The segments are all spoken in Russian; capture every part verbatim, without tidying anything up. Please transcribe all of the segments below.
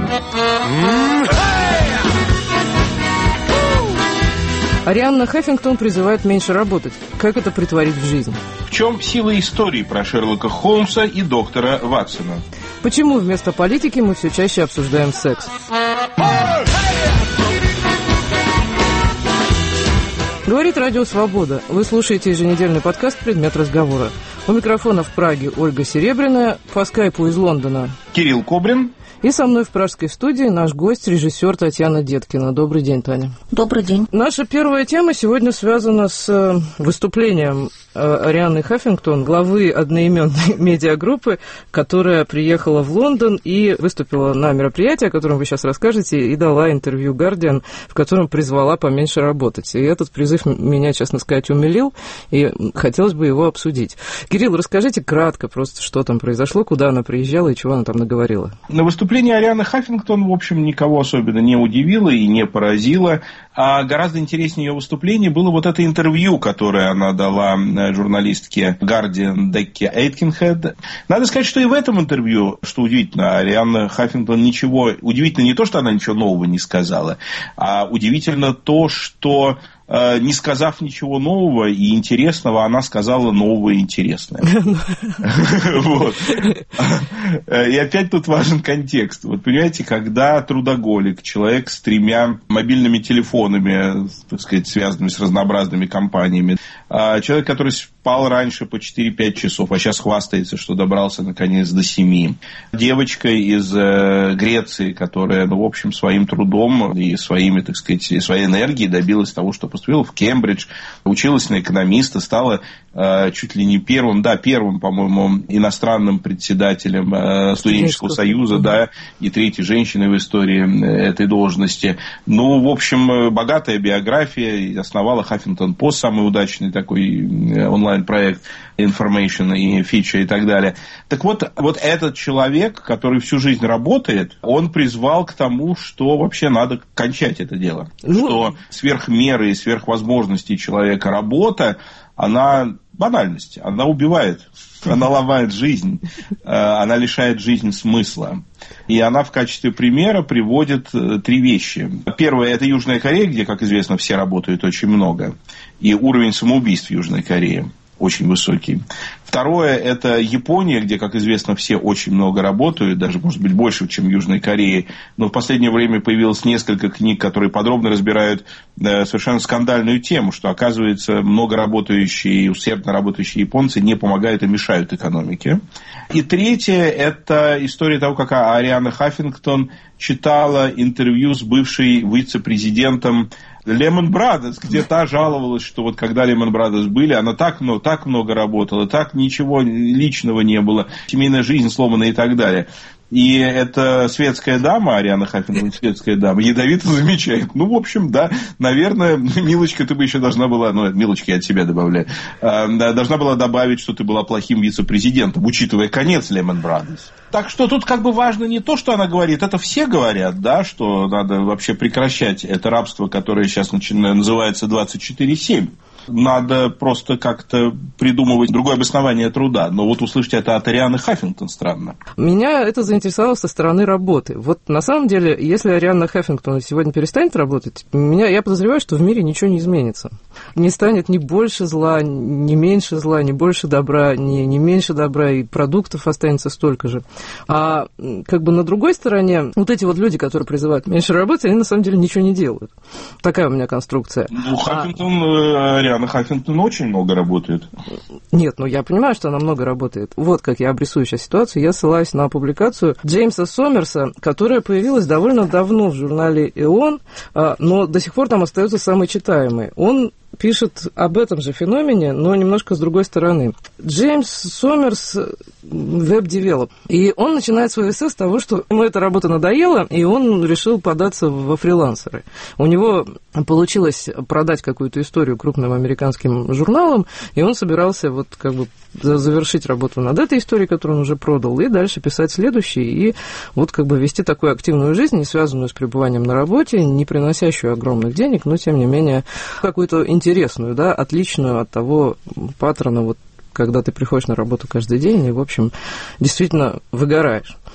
Арианна Хаффингтон призывает меньше работать. Как это претворить в жизнь? В чем сила истории про Шерлока Холмса и доктора Ватсона? Почему вместо политики мы все чаще обсуждаем секс? Говорит Радио Свобода. Вы слушаете еженедельный подкаст «Предмет разговора». У микрофона в Праге Ольга Серебряная, по скайпу из Лондона Кирилл Кобрин. И со мной в пражской студии наш гость, режиссер Татьяна Деткина. Добрый день, Таня. Добрый день. Наша первая тема сегодня связана с выступлением Арианны Хаффингтон, главы одноименной медиагруппы, которая приехала в Лондон и выступила на мероприятии, о котором вы сейчас расскажете, и дала интервью «Гардиан», в котором призвала поменьше работать. И этот призыв меня, честно сказать, умилил, и хотелось бы его обсудить. Кирилл, расскажите кратко просто, что там произошло, куда она приезжала и чего она там наговорила. На выступление Арианны Хаффингтон, в общем, никого особенно не удивило и не поразило. А гораздо интереснее ее выступление было вот это интервью, которое она дала журналистке Guardian Декке Эйткинхед. Надо сказать, что и в этом интервью, что удивительно, Арианна Хаффингтон ничего... Удивительно не то, что она ничего нового не сказала, а удивительно то, что... не сказав ничего нового и интересного, она сказала новое и интересное. И опять тут важен контекст. Вот понимаете, когда трудоголик, человек с тремя мобильными телефонами, так сказать, связанными с разнообразными компаниями, человек, который спал раньше по четыре-пять часов, а сейчас хвастается, что добрался наконец до семи. Девочка из Греции, которая, ну, в общем, своим трудом и своими, так сказать, своей энергией добилась того, что поступила в Кембридж, училась на экономиста, стала э, чуть ли не первым, да, первым, по-моему, иностранным председателем э, студенческого союза, да, и третьей женщиной в истории этой должности. Ну, в общем, богатая биография, основала Huffington Post, самый удачный такой онлайн-проект Information и Feature и так далее. Так вот, вот этот человек, который всю жизнь работает, он призвал к тому, что вообще надо кончать это дело. Ну... Что сверх меры и сверх возможностей человека работа, она банальность, она убивает, она ломает жизнь, она лишает жизни смысла. И она в качестве примера приводит три вещи. Первое – это Южная Корея, где, как известно, все работают очень много. И уровень самоубийств в Южной Корее очень высокий. Второе – это Япония, где, как известно, все очень много работают, даже, может быть, больше, чем в Южной Корее. Но в последнее время появилось несколько книг, которые подробно разбирают совершенно скандальную тему, что, оказывается, много работающие и усердно работающие японцы не помогают и мешают экономике. И третье – это история того, как Арианна Хаффингтон читала интервью с бывшим вице-президентом Lehman Brothers, где та жаловалась, что вот когда Lehman Brothers были, она так много, так много работала, так ничего личного не было, семейная жизнь сломана и так далее. И эта светская дама, Арианна Хаффингтон, светская дама, ядовито замечает. Ну, в общем, да, наверное, милочка, ты бы еще должна была, ну, милочки я от себя добавляю, должна была добавить, что ты была плохим вице-президентом, учитывая конец Lehman Brothers. Так что тут как бы важно не то, что она говорит, это все говорят, да, что надо вообще прекращать это рабство, которое сейчас называется двадцать четыре семь. Надо просто как-то придумывать другое обоснование труда. Но вот услышать это от Арианны Хаффингтон странно. Меня это заинтересовало со стороны работы. Вот на самом деле, если Арианна Хаффингтон сегодня перестанет работать, меня, я подозреваю, что в мире ничего не изменится. Не станет ни больше зла, ни меньше зла, ни больше добра, ни, ни меньше добра, и продуктов останется столько же. А как бы на другой стороне, вот эти вот люди, которые призывают меньше работать, они на самом деле ничего не делают. Такая у меня конструкция. Ну, Хаффингтон, а... Арианна Хаффингтон очень много работает. Нет, ну я понимаю, что она много работает. Вот как я обрисую сейчас ситуацию. Я ссылаюсь на публикацию Джеймса Сомерса, которая появилась довольно давно в журнале «Эон», но до сих пор там остается самой читаемой. Он пишет об этом же феномене, но немножко с другой стороны. Джеймс Сомерс веб-девелоп. И он начинает свой эссе с того, что ему эта работа надоела, и он решил податься во фрилансеры. У него получилось продать какую-то историю крупным американским журналам, и он собирался вот как бы завершить работу над этой историей, которую он уже продал, и дальше писать следующий, и вот как бы вести такую активную жизнь, не связанную с пребыванием на работе, не приносящую огромных денег, но, тем не менее, какую-то интересную, да, отличную от того паттерна, вот, когда ты приходишь на работу каждый день и, в общем, действительно выгораешь.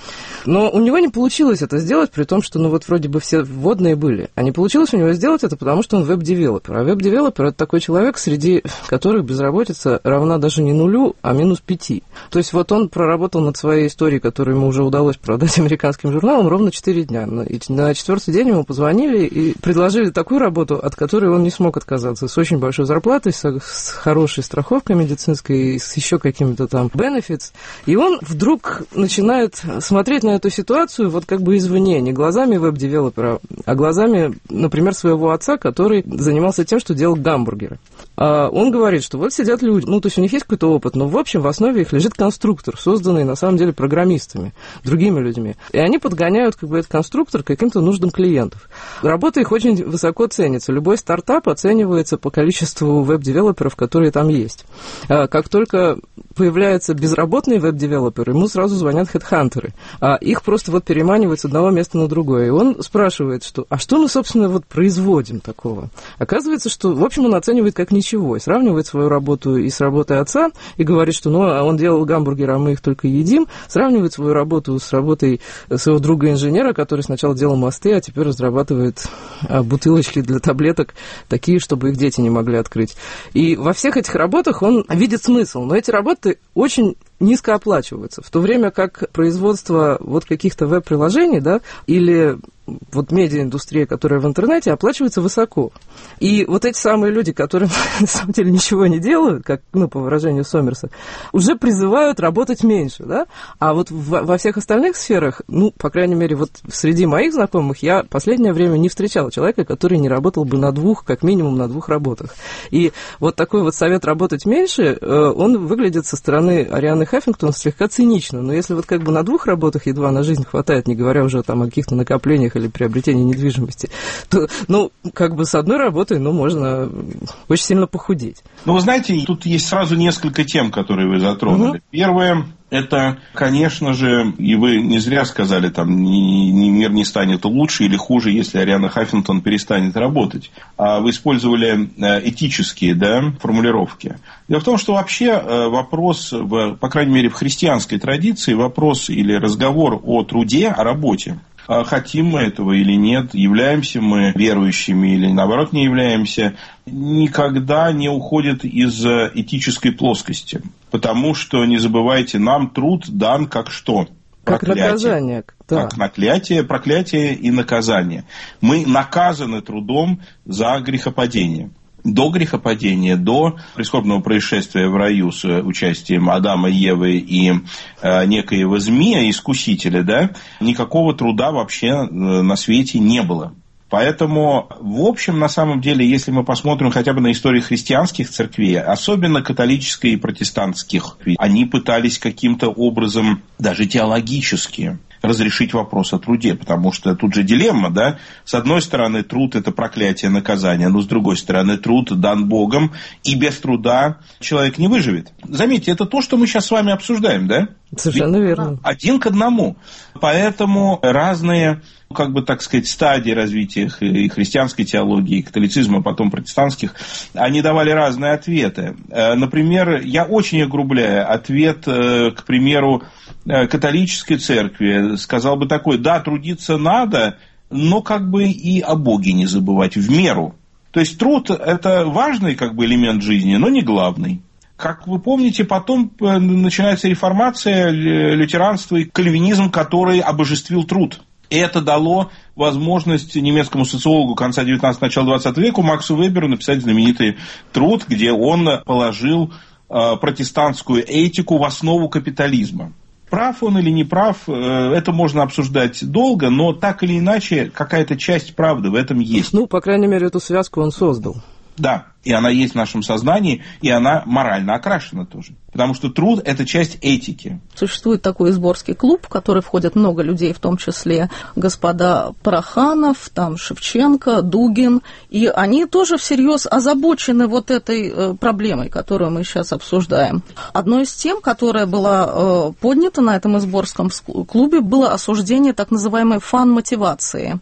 Но у него не получилось это сделать, при том, что, ну, вот вроде бы все вводные были. А не получилось у него сделать это, потому что он веб-девелопер. А веб-девелопер – это такой человек, среди которых безработица равна даже не нулю, а минус пяти. То есть вот он проработал над своей историей, которую ему уже удалось продать американским журналам, ровно четыре дня. И на четвертый день ему позвонили и предложили такую работу, от которой он не смог отказаться, с очень большой зарплатой, с, с хорошей страховкой медицинской, с еще какими-то там benefits. И он вдруг начинает смотреть на эту ситуацию вот как бы извне, не глазами веб-девелопера, а глазами, например, своего отца, который занимался тем, что делал гамбургеры. А он говорит, что вот сидят люди, ну, то есть у них есть какой-то опыт, но, в общем, в основе их лежит конструктор, созданный, на самом деле, программистами, другими людьми. И они подгоняют, как бы, этот конструктор к каким-то нуждам клиентов. Работа их очень высоко ценится. Любой стартап оценивается по количеству веб-девелоперов, которые там есть. А как только появляется безработный веб-девелопер, ему сразу звонят хедхантеры. А их просто вот переманивают с одного места на другое. И он спрашивает, что, а что мы, собственно, вот производим такого? Оказывается, что, в общем, он оценивает как ничего. И сравнивает свою работу и с работой отца, и говорит, что, ну, он делал гамбургеры, а мы их только едим. Сравнивает свою работу с работой своего друга-инженера, который сначала делал мосты, а теперь разрабатывает бутылочки для таблеток, такие, чтобы их дети не могли открыть. И во всех этих работах он видит смысл. Но эти работы очень низко оплачиваются, в то время как производство вот каких-то веб-приложений, да, или вот медиаиндустрия, которая в интернете, оплачивается высоко. И вот эти самые люди, которые на самом деле ничего не делают, как, ну, по выражению Сомерса, уже призывают работать меньше, да? А вот в, во всех остальных сферах, ну, по крайней мере, вот среди моих знакомых я в последнее время не встречала человека, который не работал бы на двух, как минимум на двух работах. И вот такой вот совет работать меньше, он выглядит со стороны Арианы Хаффингтон слегка цинично. Но если вот как бы на двух работах едва на жизнь хватает, не говоря уже там о каких-то накоплениях или приобретении недвижимости, то, ну, как бы с одной работой, ну, можно очень сильно похудеть. Ну, вы знаете, тут есть сразу несколько тем, которые вы затронули. Угу. Первое, это, конечно же, и вы не зря сказали, там, ни, ни, мир не станет лучше или хуже, если Ариана Хаффингтон перестанет работать. А вы использовали этические, да, формулировки. Дело в том, что вообще вопрос, в, по крайней мере, в христианской традиции, вопрос или разговор о труде, о работе, хотим мы этого или нет, являемся мы верующими или, наоборот, не являемся, никогда не уходит из этической плоскости. Потому что, не забывайте, нам труд дан как что? Как проклятие. Наказание. Да. Как наклятие, проклятие и наказание. Мы наказаны трудом за грехопадение. До грехопадения, до прискорбного происшествия в раю с участием Адама, Евы и э, некоего змея, искусителя, да, никакого труда вообще на свете не было. Поэтому, в общем, на самом деле, если мы посмотрим хотя бы на историю христианских церквей, особенно католической и протестантских, они пытались каким-то образом, даже теологически, разрешить вопрос о труде, потому что тут же дилемма, да, с одной стороны труд – это проклятие, наказание, но с другой стороны труд дан Богом, и без труда человек не выживет. Заметьте, это то, что мы сейчас с вами обсуждаем, да? Совершенно верно. Один к одному. Поэтому разные, как бы так сказать, стадии развития и христианской теологии, и католицизма, потом протестантских, они давали разные ответы. Например, я очень огрубляю ответ, к примеру, католической церкви, сказал бы такой: да, трудиться надо, но как бы и о Боге не забывать в меру. То есть труд – это важный как бы элемент жизни, но не главный. Как вы помните, потом начинается реформация, лютеранство и кальвинизм, который обожествил труд. И это дало возможность немецкому социологу конца девятнадцатого, начала двадцатого века Максу Веберу написать знаменитый труд, где он положил протестантскую этику в основу капитализма. Прав он или не прав, это можно обсуждать долго, но так или иначе какая-то часть правды в этом есть. Ну, по крайней мере, эту связку он создал. Да, и она есть в нашем сознании, и она морально окрашена тоже. Потому что труд – это часть этики. Существует такой сборский клуб, в который входят много людей, в том числе господа Пороханов, там Шевченко, Дугин. И они тоже всерьез озабочены вот этой э, проблемой, которую мы сейчас обсуждаем. Одной из тем, которая была э, поднята на этом сборском клубе, было осуждение так называемой фан-мотивации.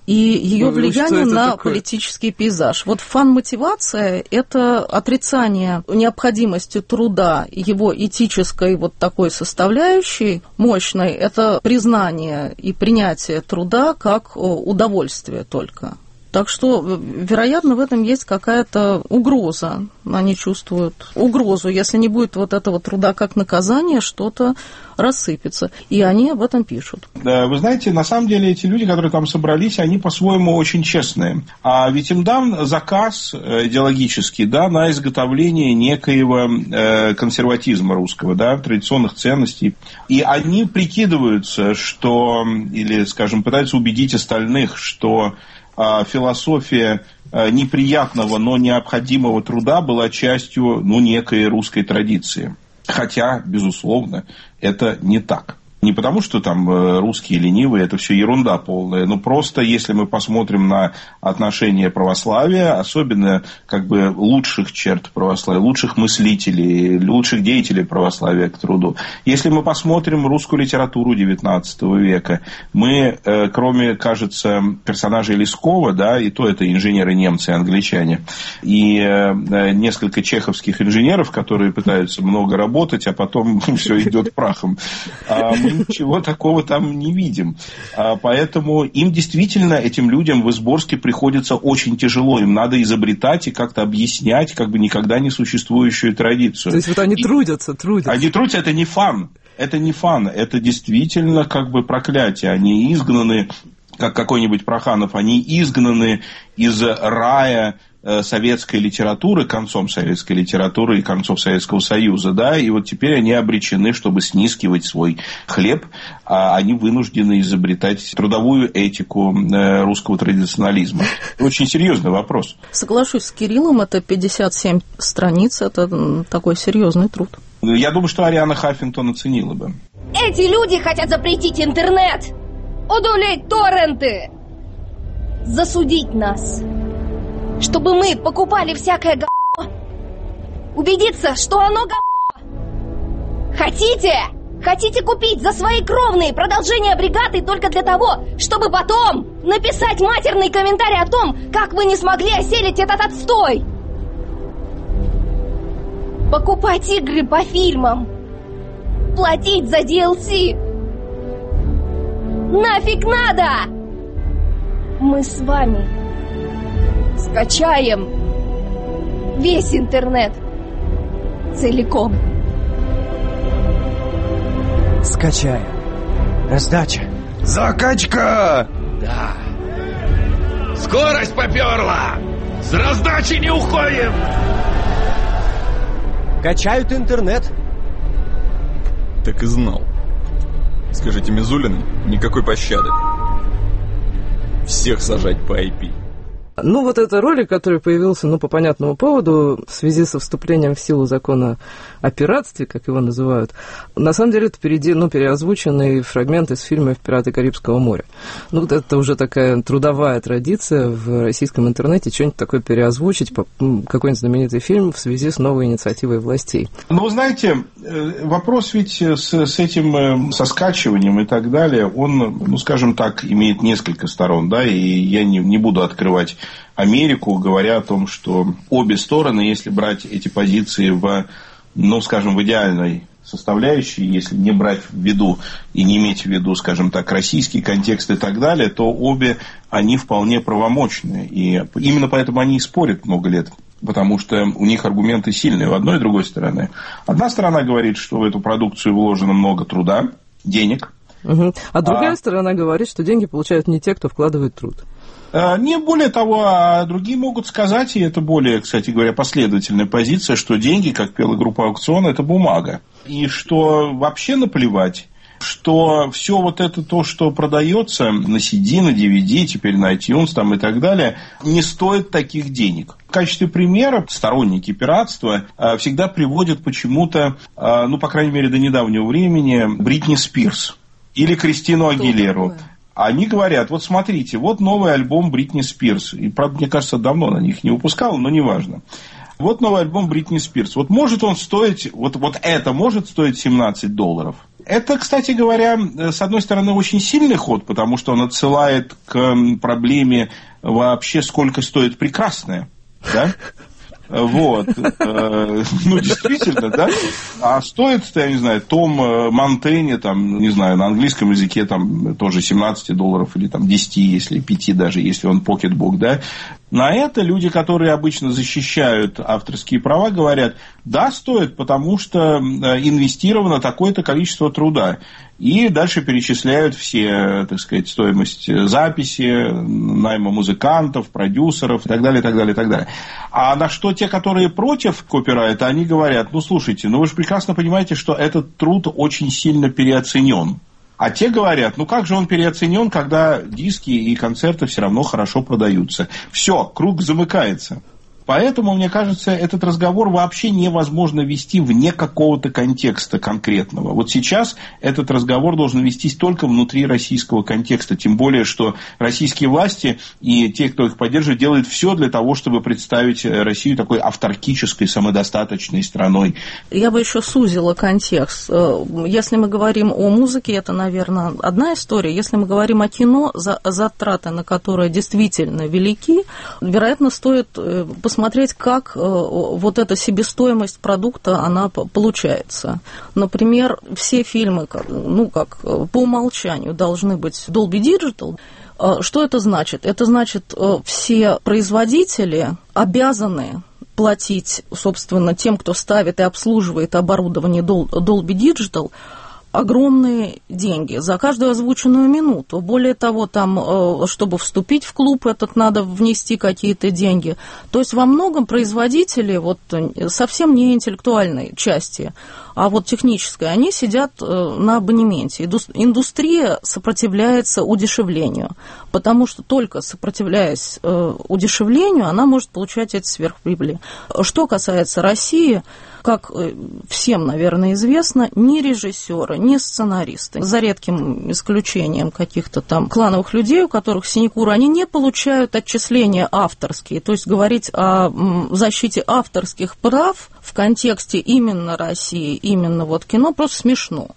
и ее Ну, влияние на такое? политический пейзаж. Вот фан-мотивация – это отрицание необходимости труда, его этической вот такой составляющей мощной, это признание и принятие труда как удовольствие только. Так что, вероятно, в этом есть какая-то угроза. Они чувствуют угрозу. Если не будет вот этого труда как наказание, что-то рассыпется. И они об этом пишут. Да, вы знаете, на самом деле эти люди, которые там собрались, они по-своему очень честные. А ведь им дан заказ идеологический, да, на изготовление некоего э, консерватизма русского, да, традиционных ценностей. И они прикидываются, что, или, скажем, пытаются убедить остальных, что философия неприятного, но необходимого труда была частью, ну, некой русской традиции. Хотя, безусловно, это не так. Не потому, что там русские ленивые, это все ерунда полная, но просто если мы посмотрим на отношение православия, особенно как бы лучших черт православия, лучших мыслителей, лучших деятелей православия к труду. Если мы посмотрим русскую литературу девятнадцатого века, мы, кроме, кажется, персонажей Лескова, да, и то это инженеры немцы и англичане, и несколько чеховских инженеров, которые пытаются много работать, а потом все идет прахом. Мы ничего такого там не видим. Поэтому им действительно, этим людям в Изборске приходится очень тяжело. Им надо изобретать и как-то объяснять как бы никогда не существующую традицию. То есть вот они и трудятся, трудятся. Они трудятся, это не фан. Это не фан. Это действительно как бы проклятие. Они изгнаны, как какой-нибудь Проханов, они изгнаны из рая советской литературы, концом советской литературы и концов Советского Союза, да, и вот теперь они обречены, чтобы снискивать свой хлеб, а они вынуждены изобретать трудовую этику русского традиционализма. Очень серьезный вопрос. Соглашусь с Кириллом, это пятьдесят семь страниц, это такой серьезный труд. Я думаю, что Ариана Хаффингтон оценила бы. Эти люди хотят запретить интернет, удалить торренты, засудить нас, чтобы мы покупали всякое говно, убедиться, что оно говно. Хотите? Хотите купить за свои кровные продолжение бригады только для того, чтобы потом написать матерный комментарий о том, как вы не смогли осилить этот отстой? Покупать игры по фильмам, платить за ди эл си. Нафиг надо! Мы с вами скачаем весь интернет целиком. Скачаем. Раздача. Закачка! Да. Скорость поперла! С раздачи не уходим! Качают интернет. Так и знал. Скажите Мизулиным, никакой пощады. Всех сажать по ай пи. Ну, вот это ролик, который появился, ну, по понятному поводу, в связи со вступлением в силу закона о пиратстве, как его называют, на самом деле это впереди, ну, переозвученный фрагмент из фильма «Пираты Карибского моря». Ну, вот это уже такая трудовая традиция в российском интернете, что-нибудь такое переозвучить, какой-нибудь знаменитый фильм в связи с новой инициативой властей. Ну, вы знаете, вопрос ведь с, с этим, со скачиванием и так далее, он, ну, скажем так, имеет несколько сторон, да, и я не, не буду открывать Америку, говоря о том, что обе стороны, если брать эти позиции в, ну, скажем, в идеальной составляющей, если не брать в виду и не иметь в виду, скажем так, российский контекст и так далее, то обе они вполне правомочны. И именно поэтому они и спорят много лет. Потому что у них аргументы сильные у одной и другой стороны. Одна сторона говорит, что в эту продукцию вложено много труда, денег. Угу. А другая а... сторона говорит, что деньги получают не те, кто вкладывает труд. Не более того, а другие могут сказать, и это более, кстати говоря, последовательная позиция, что деньги, как пела группа «Аукцион», это бумага. И что вообще наплевать, что все вот это то, что продается на си ди, на ди ви ди, теперь на iTunes там и так далее, не стоит таких денег. В качестве примера сторонники пиратства всегда приводят почему-то, ну, по крайней мере, до недавнего времени, Бритни Спирс или Кристину Агилеру. Они говорят, вот смотрите, вот новый альбом Бритни Спирс. И, правда, мне кажется, давно на них не выпускал, но неважно. Вот новый альбом Бритни Спирс. Вот может он стоить, вот, вот это может стоить семнадцать долларов. Это, кстати говоря, с одной стороны, очень сильный ход, потому что он отсылает к проблеме вообще, сколько стоит прекрасное, да? Вот. Ну, действительно, да? А стоит, я не знаю, том Монтенье, там, не знаю, на английском языке там тоже семнадцать долларов или там десять, если пять даже, если он покетбук, да? На это люди, которые обычно защищают авторские права, говорят, да, стоит, потому что инвестировано такое-то количество труда. И дальше перечисляют все, так сказать, стоимость записи, найма музыкантов, продюсеров и так далее, и так далее, и так далее. А на что те, которые против копирайта, они говорят, ну, слушайте, ну, вы же прекрасно понимаете, что этот труд очень сильно переоценен. А те говорят, ну как же он переоценен, когда диски и концерты все равно хорошо продаются. Все, круг замыкается. Поэтому, мне кажется, этот разговор вообще невозможно вести вне какого-то контекста конкретного. Вот сейчас этот разговор должен вестись только внутри российского контекста. Тем более, что российские власти и те, кто их поддерживает, делают все для того, чтобы представить Россию такой авторкической, самодостаточной страной. Я бы еще сузила контекст. Если мы говорим о музыке, это, наверное, одна история. Если мы говорим о кино, затраты на которые действительно велики, вероятно, стоит посмотреть, смотреть, как вот эта себестоимость продукта, она получается. Например, все фильмы, ну, как по умолчанию, должны быть Dolby Digital. Что это значит? Это значит, все производители обязаны платить, собственно, тем, кто ставит и обслуживает оборудование Dolby Digital, огромные деньги за каждую озвученную минуту. Более того, там, чтобы вступить в клуб этот, надо внести какие-то деньги. То есть во многом производители вот, совсем не интеллектуальной части, а вот технической, они сидят на абонементе. Индустрия сопротивляется удешевлению, потому что только сопротивляясь удешевлению, она может получать эти сверхприбыли. Что касается России, как всем, наверное, известно, ни режиссеры, ни сценаристы, за редким исключением каких-то там клановых людей, у которых синекуры, они не получают отчисления авторские. То есть говорить о защите авторских прав в контексте именно России, именно вот кино, просто смешно.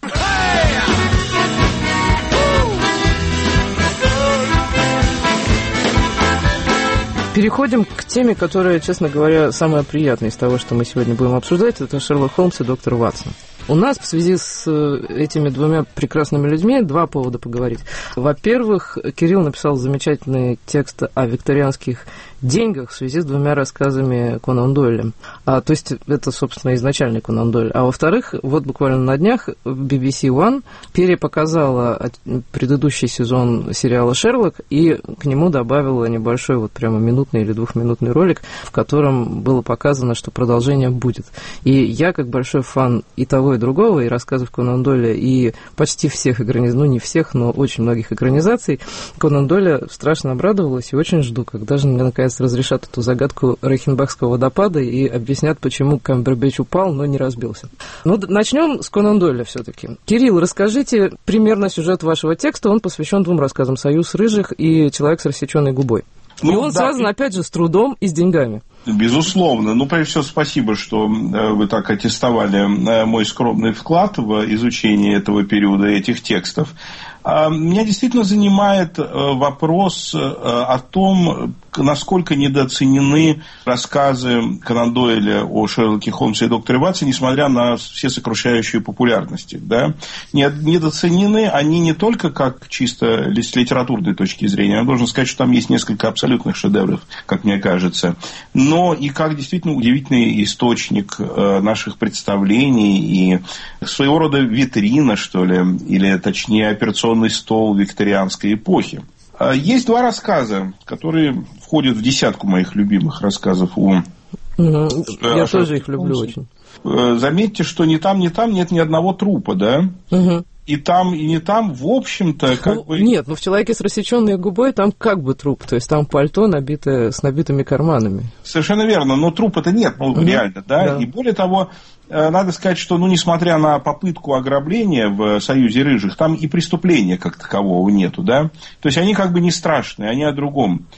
Переходим к теме, которая, честно говоря, самая приятная из того, что мы сегодня будем обсуждать. Это Шерлок Холмс и доктор Ватсон. У нас в связи с этими двумя прекрасными людьми два повода поговорить. Во-первых, Кирилл написал замечательный текст о викторианских деньгах в связи с двумя рассказами Конан Дойля. А, то есть это, собственно, изначальный Конан Дойль. А во-вторых, вот буквально на днях би би си One перепоказала предыдущий сезон сериала «Шерлок» и к нему добавила небольшой вот прямо минутный или двухминутный ролик, в котором было показано, что продолжение будет. И я, как большой фан и того, и другого, и рассказов Конан Дойля, и почти всех экранизаций, ну не всех, но очень многих экранизаций, Конан Дойля страшно обрадовалась и очень жду, когда же мне наконец разрешат эту загадку Рейхенбахского водопада и объяснят, почему Камбербэтч упал, но не разбился. Ну, начнем с Конан Дойля все-таки. Кирилл, расскажите примерно сюжет вашего текста. Он посвящен двум рассказам: «Союз рыжих» и «Человек с рассеченной губой». Ну, и он да, связан, опять же, с трудом и с деньгами. Безусловно. Ну, прежде всего, спасибо, что вы так аттестовали мой скромный вклад в изучение этого периода, этих текстов. Меня действительно занимает вопрос о том, насколько недооценены рассказы Конан Дойля о Шерлоке Холмсе и докторе Ватсоне, несмотря на все сокрушающую популярность. Да? Недооценены они не только как чисто с литературной точки зрения. Я должен сказать, что там есть несколько абсолютных шедевров, как мне кажется, но и как действительно удивительный источник наших представлений и своего рода витрина, что ли, или точнее операционный стол викторианской эпохи. Есть два рассказа, которые входят в десятку моих любимых рассказов о... Угу. Я тоже их люблю очень. Заметьте, что ни там, ни там нет ни одного трупа, да? Угу. И там, и не там, в общем-то, как ну, бы... Нет, ну в «Человеке с рассеченной губой» там как бы труп, то есть там пальто, набитое с набитыми карманами. Совершенно верно, но трупа-то нет, ну, угу. реально, да? да? И более того, надо сказать, что, ну, несмотря на попытку ограбления в «Союзе рыжих», там и преступления как такового нету, да? То есть они как бы не страшные, они о другом.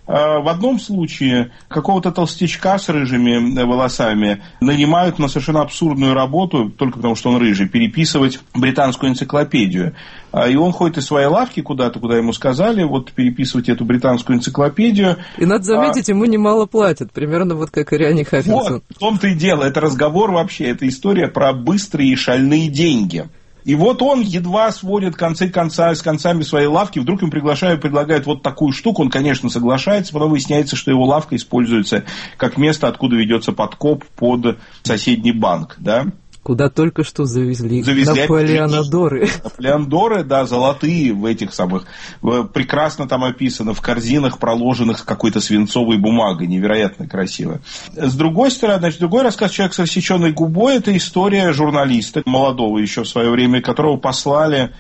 В одном случае какого-то толстячка с рыжими волосами нанимают на совершенно абсурдную работу, только потому что он рыжий, переписывать британскую энциклопедию. И он ходит из своей лавки куда-то, куда ему сказали, вот переписывать эту британскую энциклопедию. И надо заметить, а... ему немало платят, примерно вот как и Риане Хаффинсон. Вот, в том-то и дело, это разговор вообще, это история про быстрые и шальные деньги. И вот он едва сводит концы конца, с концами своей лавки, вдруг им приглашают, предлагают вот такую штуку, он, конечно, соглашается, потом выясняется, что его лавка используется как место, откуда ведется подкоп под соседний банк, да. Куда только что завезли, завезли Наполеонодоры. Наполеонодоры, да, золотые в этих самых, прекрасно там описано, в корзинах, проложенных какой-то свинцовой бумагой, невероятно красиво. С другой стороны, значит, другой рассказ «Человек с рассеченной губой» — это история журналиста, молодого еще в свое время, которого послали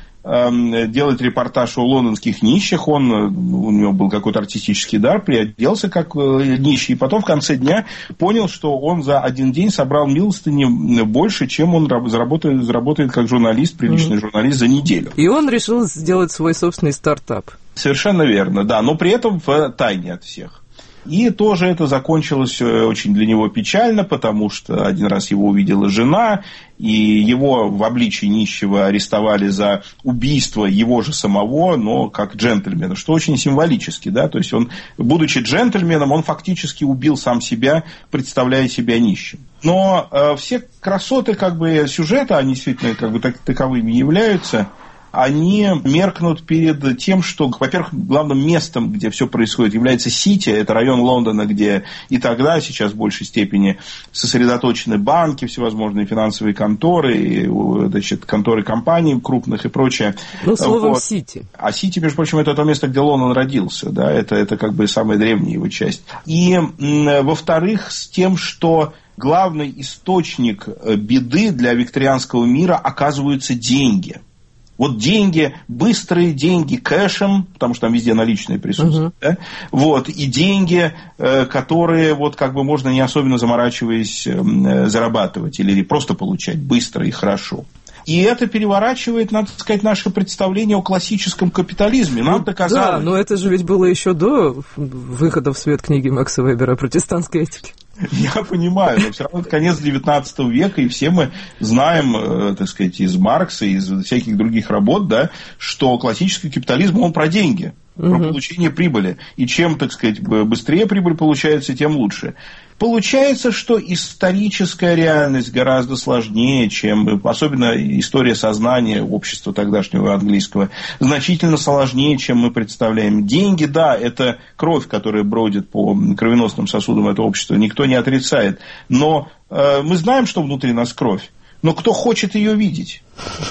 делать репортаж о лондонских нищих. Он, у него был какой-то артистический дар, приоделся как нищий, и потом в конце дня понял, что он за один день собрал милостыни больше, чем он заработает, заработает как журналист, приличный mm-hmm. журналист за неделю. И он решил сделать свой собственный стартап. Совершенно верно, да, но при этом в тайне от всех. И тоже это закончилось очень для него печально, потому что один раз его увидела жена, и его в обличии нищего арестовали за убийство его же самого, но как джентльмена, что очень символически, да, то есть он, будучи джентльменом, он фактически убил сам себя, представляя себя нищим. Но э, все красоты как бы сюжета, они действительно как бы так, таковыми являются, они меркнут перед тем, что, во-первых, главным местом, где все происходит, является Сити, это район Лондона, где и тогда, сейчас в большей степени сосредоточены банки, всевозможные финансовые конторы, и, значит, конторы компаний крупных и прочее. Ну, словом, вот. Сити. А Сити, между прочим, это то место, где Лондон родился, да, это, это как бы самая древняя его часть. И, во-вторых, с тем, что главный источник беды для викторианского мира оказываются деньги. Вот деньги, быстрые деньги кэшем, потому что там везде наличные присутствуют, uh-huh. да? Вот, и деньги, которые вот как бы можно не особенно заморачиваясь зарабатывать или просто получать быстро и хорошо. И это переворачивает, надо сказать, наше представление о классическом капитализме. Нам доказалось... Да, но это же ведь было еще до выхода в свет книги Макса Вебера о протестантской этике. Я понимаю, но все равно это конец девятнадцатого века, и все мы знаем, так сказать, из Маркса, из всяких других работ, да, что классический капитализм, он про деньги, про угу. получение прибыли. И чем, так сказать, быстрее прибыль получается, тем лучше. Получается, что историческая реальность гораздо сложнее, чем, особенно история сознания общества тогдашнего английского, значительно сложнее, чем мы представляем. Деньги, да, это кровь, которая бродит по кровеносным сосудам этого общества, никто не отрицает. Но э, мы знаем, что внутри нас кровь. Но кто хочет ее видеть?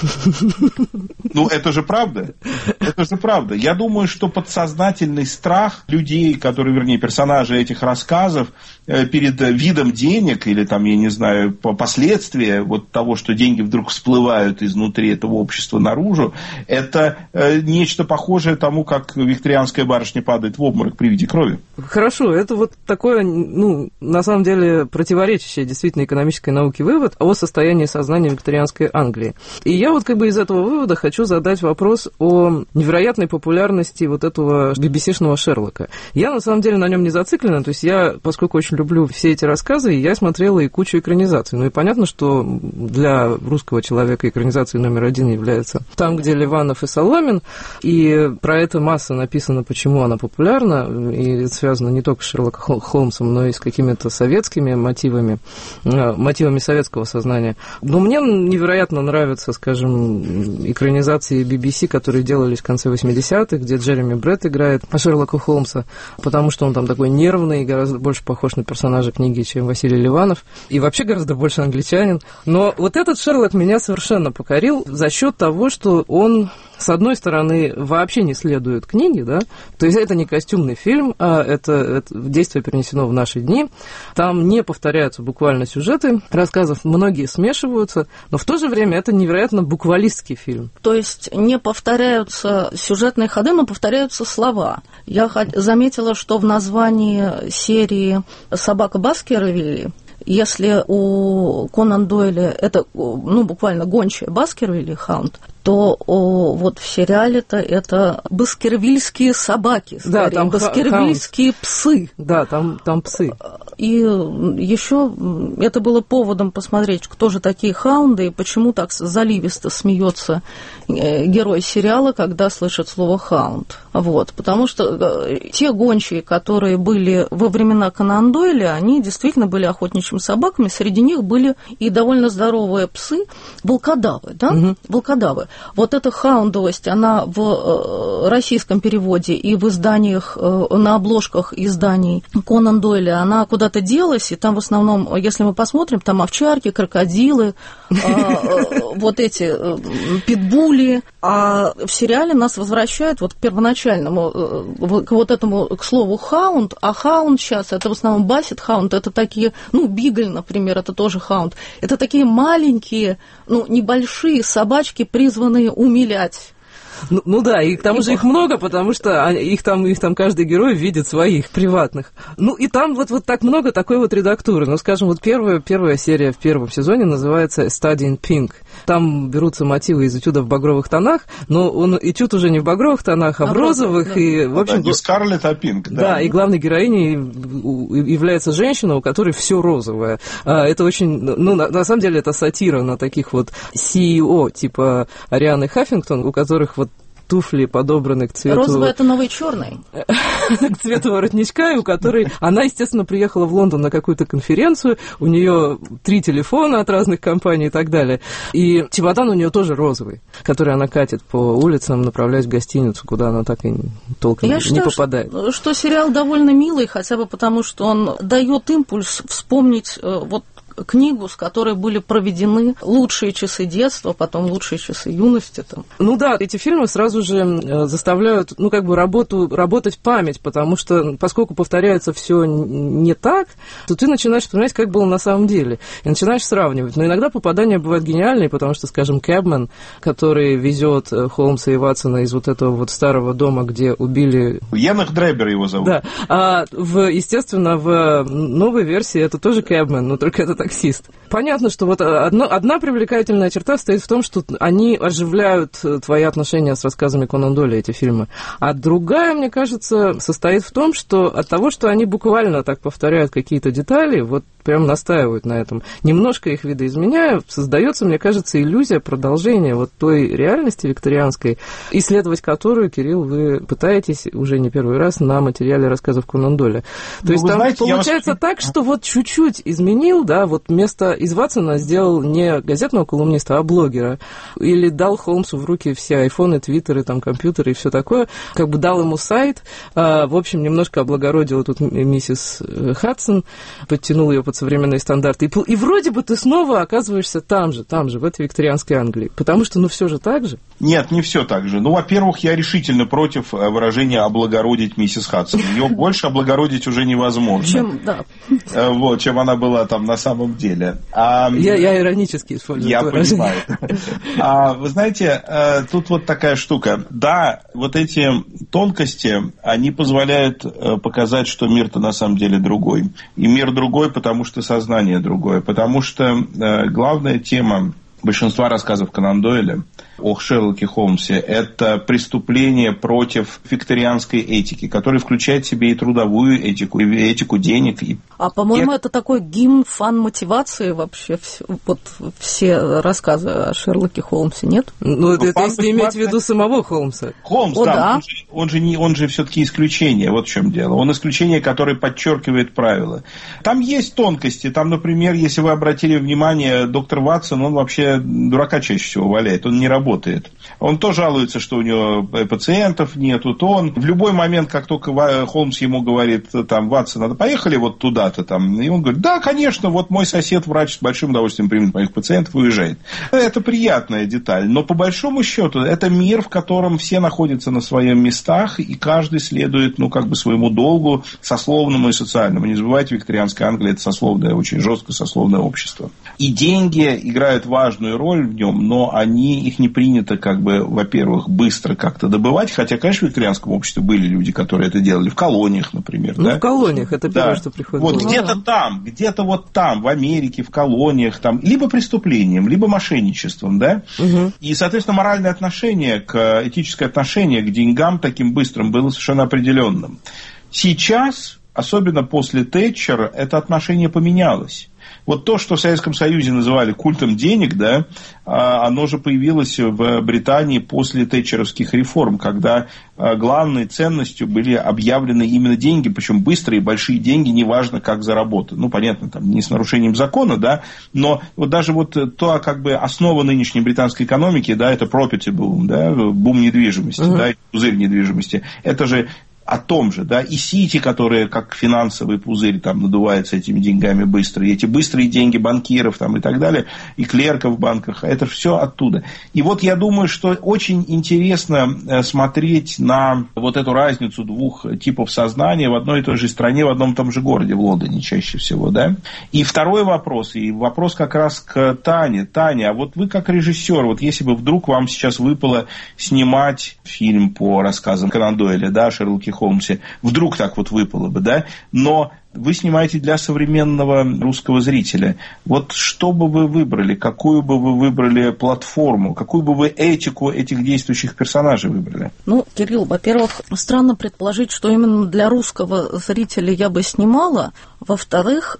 Ну, это же правда. Это же правда. Я думаю, что подсознательный страх людей, которые, вернее, персонажи этих рассказов, перед видом денег или, там, я не знаю, последствия вот того, что деньги вдруг всплывают изнутри этого общества наружу, это нечто похожее тому, как викторианская барышня падает в обморок при виде крови. Хорошо, это вот такое, ну, на самом деле, противоречащее действительно экономической науке вывод о состоянии сознания викторианской Англии. И я вот как бы из этого вывода хочу задать вопрос о невероятной популярности вот этого би би си-шного Шерлока. Я, на самом деле, на нем не зациклена, то есть я, поскольку очень люблю все эти рассказы, я смотрела и кучу экранизаций. Ну и понятно, что для русского человека экранизацией номер один является «Там, где Ливанов и Соломин», и про это масса написано, почему она популярна, и это связано не только с Шерлоком Холмсом, но и с какими-то советскими мотивами, мотивами советского сознания. Но мне невероятно нравятся, скажем, экранизации би би си, которые делались в конце восьмидесятых, где Джереми Бретт играет Шерлока Холмса, потому что он там такой нервный, гораздо больше похож на персонажа книги, чем Василий Ливанов, и вообще гораздо больше англичанин. Но вот этот Шерлок меня совершенно покорил за счет того, что он, с одной стороны, вообще не следует книге, да, то есть это не костюмный фильм, а это, это действие перенесено в наши дни, там не повторяются буквально сюжеты рассказов, многие смешиваются, но в то же время это невероятно буквалистский фильм. То есть не повторяются сюжетные ходы, но повторяются слова. Я заметила, что в названии серии «Собака Баскервилей», если у Конан Дойля это, ну, буквально гончая Баскервилей, Хаунд, то о, вот в сериале-то это баскервильские собаки, скорее, да, там баскервильские ха- псы. Да, там, там псы. И еще это было поводом посмотреть, кто же такие хаунды и почему так заливисто смеется герой сериала, когда слышит слово «хаунд». Вот, потому что те гончие, которые были во времена Конан Дойля, они действительно были охотничьими собаками, среди них были и довольно здоровые псы, волкодавы, да, угу. волкодавы. Вот эта хаундовость, она в российском переводе и в изданиях, на обложках изданий Конан Дойля, она куда-то делась, и там в основном, если мы посмотрим, там овчарки, крокодилы, вот эти питбули, а в сериале нас возвращают вот к первоначальному, к вот этому, к слову хаунд, а хаунд сейчас, это в основном бассет хаунд, это такие, ну, бигль, например, это тоже хаунд, это такие маленькие, ну, небольшие собачки, призванные умилять. Ну, ну да, и к тому же их много, потому что их там, их там каждый герой видит своих приватных. Ну и там вот, вот так много такой вот редактуры. Ну, скажем, вот первая, первая серия в первом сезоне называется «Studying Pink». Там берутся мотивы из этюда в багровых тонах, но он этюд уже не в багровых тонах, а, а в розовых. Да. И, в общем, не Скарлетт, а Пинк. Да, да, и главной героиней является женщина, у которой все розовое. Это очень, ну, на, на самом деле, это сатира на таких вот си и о, типа Арианы Хаффингтон, у которых вот туфли подобраны к цвету... Розовый – это новый черный. К цвету воротничка, и у которой... Она, естественно, приехала в Лондон на какую-то конференцию, у нее три телефона от разных компаний и так далее. И чемодан у нее тоже розовый, который она катит по улицам, направляясь в гостиницу, куда она так и толком Я не считаю, попадает. Что, что сериал довольно милый, хотя бы потому, что он дает импульс вспомнить вот книгу, с которой были проведены лучшие часы детства, потом лучшие часы юности. Там. Ну да, эти фильмы сразу же заставляют, ну, как бы работу, работать память, потому что, поскольку повторяется все не так, то ты начинаешь вспоминать, как было на самом деле, и начинаешь сравнивать. Но иногда попадания бывают гениальные, потому что, скажем, Кэбмен, который везет Холмса и Ватсона из вот этого вот старого дома, где убили... Янах Драйбер его зовут. Да, а в, естественно, в новой версии это тоже Кэбмен, но только это таксист. Понятно, что вот одно, одна привлекательная черта стоит в том, что они оживляют твои отношения с рассказами Конан Дойля, эти фильмы. А другая, мне кажется, состоит в том, что от того, что они буквально так повторяют какие-то детали, вот прям настаивают на этом, немножко их видоизменяя, создается, мне кажется, иллюзия продолжения вот той реальности викторианской, исследовать которую, Кирилл, вы пытаетесь уже не первый раз на материале рассказов Конан Дойля. То ну, есть там знаете, получается вас... так, что вот чуть-чуть изменил, да, вот вместо из Ватсона сделал не газетного колумниста, а блогера, или дал Холмсу в руки все айфоны, твиттеры, там, компьютеры и все такое, как бы дал ему сайт, а, в общем, немножко облагородил тут миссис Хадсон, подтянул ее под современные стандарты, и, и вроде бы ты снова оказываешься там же, там же, в этой викторианской Англии, потому что, ну, все же так же. Нет, не все так же. Ну, во-первых, я решительно против выражения «облагородить миссис Хадсон». Ее больше облагородить уже невозможно. Чем, да. Вот, чем она была там на самом деле. А, я, я иронически использую. Я понимаю. А, вы знаете, тут вот такая штука. Да, вот эти тонкости, они позволяют показать, что мир-то на самом деле другой. И мир другой, потому что сознание другое. Потому что главная тема большинства рассказов Конан Дойля о Шерлоке Холмсе – это преступление против викторианской этики, которая включает в себе и трудовую этику, и этику денег. И... А, по-моему, и... это такой гимн фан-мотивации вообще, все, вот все рассказы о Шерлоке Холмсе, нет? Ну, это, это если иметь в виду самого Холмса. Холмс, о, да, да. Он, же, он, же не, он же все-таки исключение, вот в чем дело. Он исключение, которое подчеркивает правила. Там есть тонкости, там, например, если вы обратили внимание, доктор Ватсон, он вообще дурака чаще всего валяет, он не работает. Он то жалуется, что у него пациентов нету, то он в любой момент, как только Холмс ему говорит, там, Ватсон, надо поехали вот туда-то, там, и он говорит, да, конечно, вот мой сосед, врач, с большим удовольствием примет моих пациентов и уезжает. Это приятная деталь, но по большому счету это мир, в котором все находятся на своих местах, и каждый следует, ну, как бы своему долгу, сословному и социальному. Не забывайте, викторианская Англия – это сословное, очень жесткое сословное общество. И деньги играют важную роль в нем, но они их не принято, как бы, во-первых, быстро как-то добывать, хотя, конечно, в викторианском обществе были люди, которые это делали, в колониях, например. Ну, да? в колониях, это первое, да. что приходит. Вот ну, где-то да. там, где-то вот там, в Америке, в колониях, там, либо преступлением, либо мошенничеством, да? Угу. И, соответственно, моральное отношение, к, этическое отношение к деньгам таким быстрым было совершенно определенным. Сейчас, особенно после Тэтчера, это отношение поменялось. Вот то, что в Советском Союзе называли культом денег, да, оно же появилось в Британии после тэтчеровских реформ, когда главной ценностью были объявлены именно деньги, причем быстрые, большие деньги, неважно, как заработать. Ну, понятно, там, не с нарушением закона, да, но вот даже вот то, как бы, основа нынешней британской экономики, да, это property boom, да, бум недвижимости, uh-huh. да, пузырь недвижимости, это же о том же, да, и Сити, которые как финансовый пузырь там надуваются этими деньгами быстро, и эти быстрые деньги банкиров там и так далее, и клерков в банках, это все оттуда. И вот я думаю, что очень интересно смотреть на вот эту разницу двух типов сознания в одной и той же стране, в одном и том же городе, в Лондоне чаще всего, да. И второй вопрос, и вопрос как раз к Тане. Таня, а вот вы как режиссер, вот если бы вдруг вам сейчас выпало снимать фильм по рассказам Конан Дойля, да, Шерлоке Холмсе, вдруг так вот выпало бы, да, но вы снимаете для современного русского зрителя. Вот что бы вы выбрали, какую бы вы выбрали платформу, какую бы вы этику этих действующих персонажей выбрали? Ну, Кирилл, во-первых, странно предположить, что именно для русского зрителя я бы снимала. Во-вторых,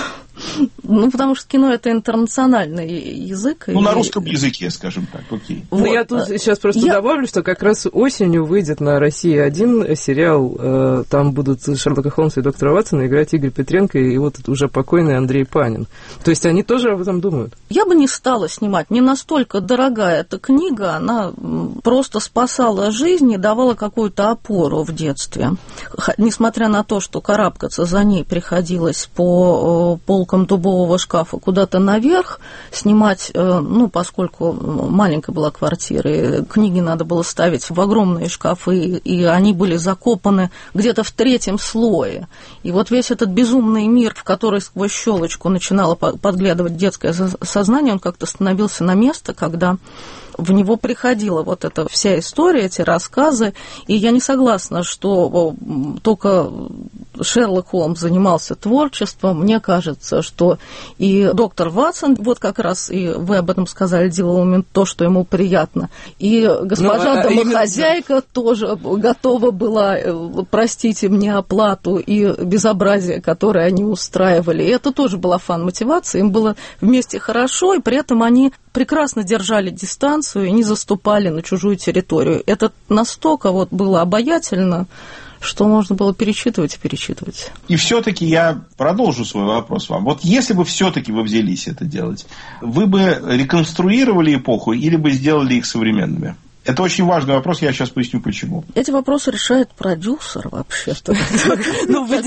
ну, потому что кино – это интернациональный язык. Ну, и... на русском языке, скажем так, окей. Вот. Ну, я тут сейчас просто я... добавлю, что как раз осенью выйдет на Россия один сериал, там будут Шерлока Холмса и доктора Ватсона играть Игорь Петренко и вот уже покойный Андрей Панин. То есть они тоже об этом думают. Я бы не стала снимать. Не настолько дорогая эта книга, она просто спасала жизнь и давала какую-то опору в детстве. Несмотря на то, что карабкаться за ней приходилось по полкам дубового шкафа куда-то наверх, снимать, ну, поскольку маленькая была квартира, книги надо было ставить в огромные шкафы, и они были закопаны где-то в третьем слое. И вот весь этот безумный мир, в который сквозь щелочку начинало подглядывать детское сознание, он как-то становился на место, когда в него приходила вот эта вся история, эти рассказы, и я не согласна, что только Шерлок Холмс занимался творчеством. Мне кажется, что и доктор Ватсон, вот как раз, и вы об этом сказали, делал именно то, что ему приятно, и госпожа ну, а домохозяйка именно... тоже готова была, простите мне, оплату и безобразие, которое они устраивали. И это тоже была фан-мотивация, им было вместе хорошо, и при этом они прекрасно держали дистанцию и не заступали на чужую территорию. Это настолько вот было обаятельно, что можно было перечитывать и перечитывать. И все-таки я продолжу свой вопрос вам. Вот если бы все-таки вы взялись это делать, вы бы реконструировали эпоху или бы сделали их современными? Это очень важный вопрос, я сейчас поясню, почему. Эти вопросы решает продюсер, вообще-то. Ну, в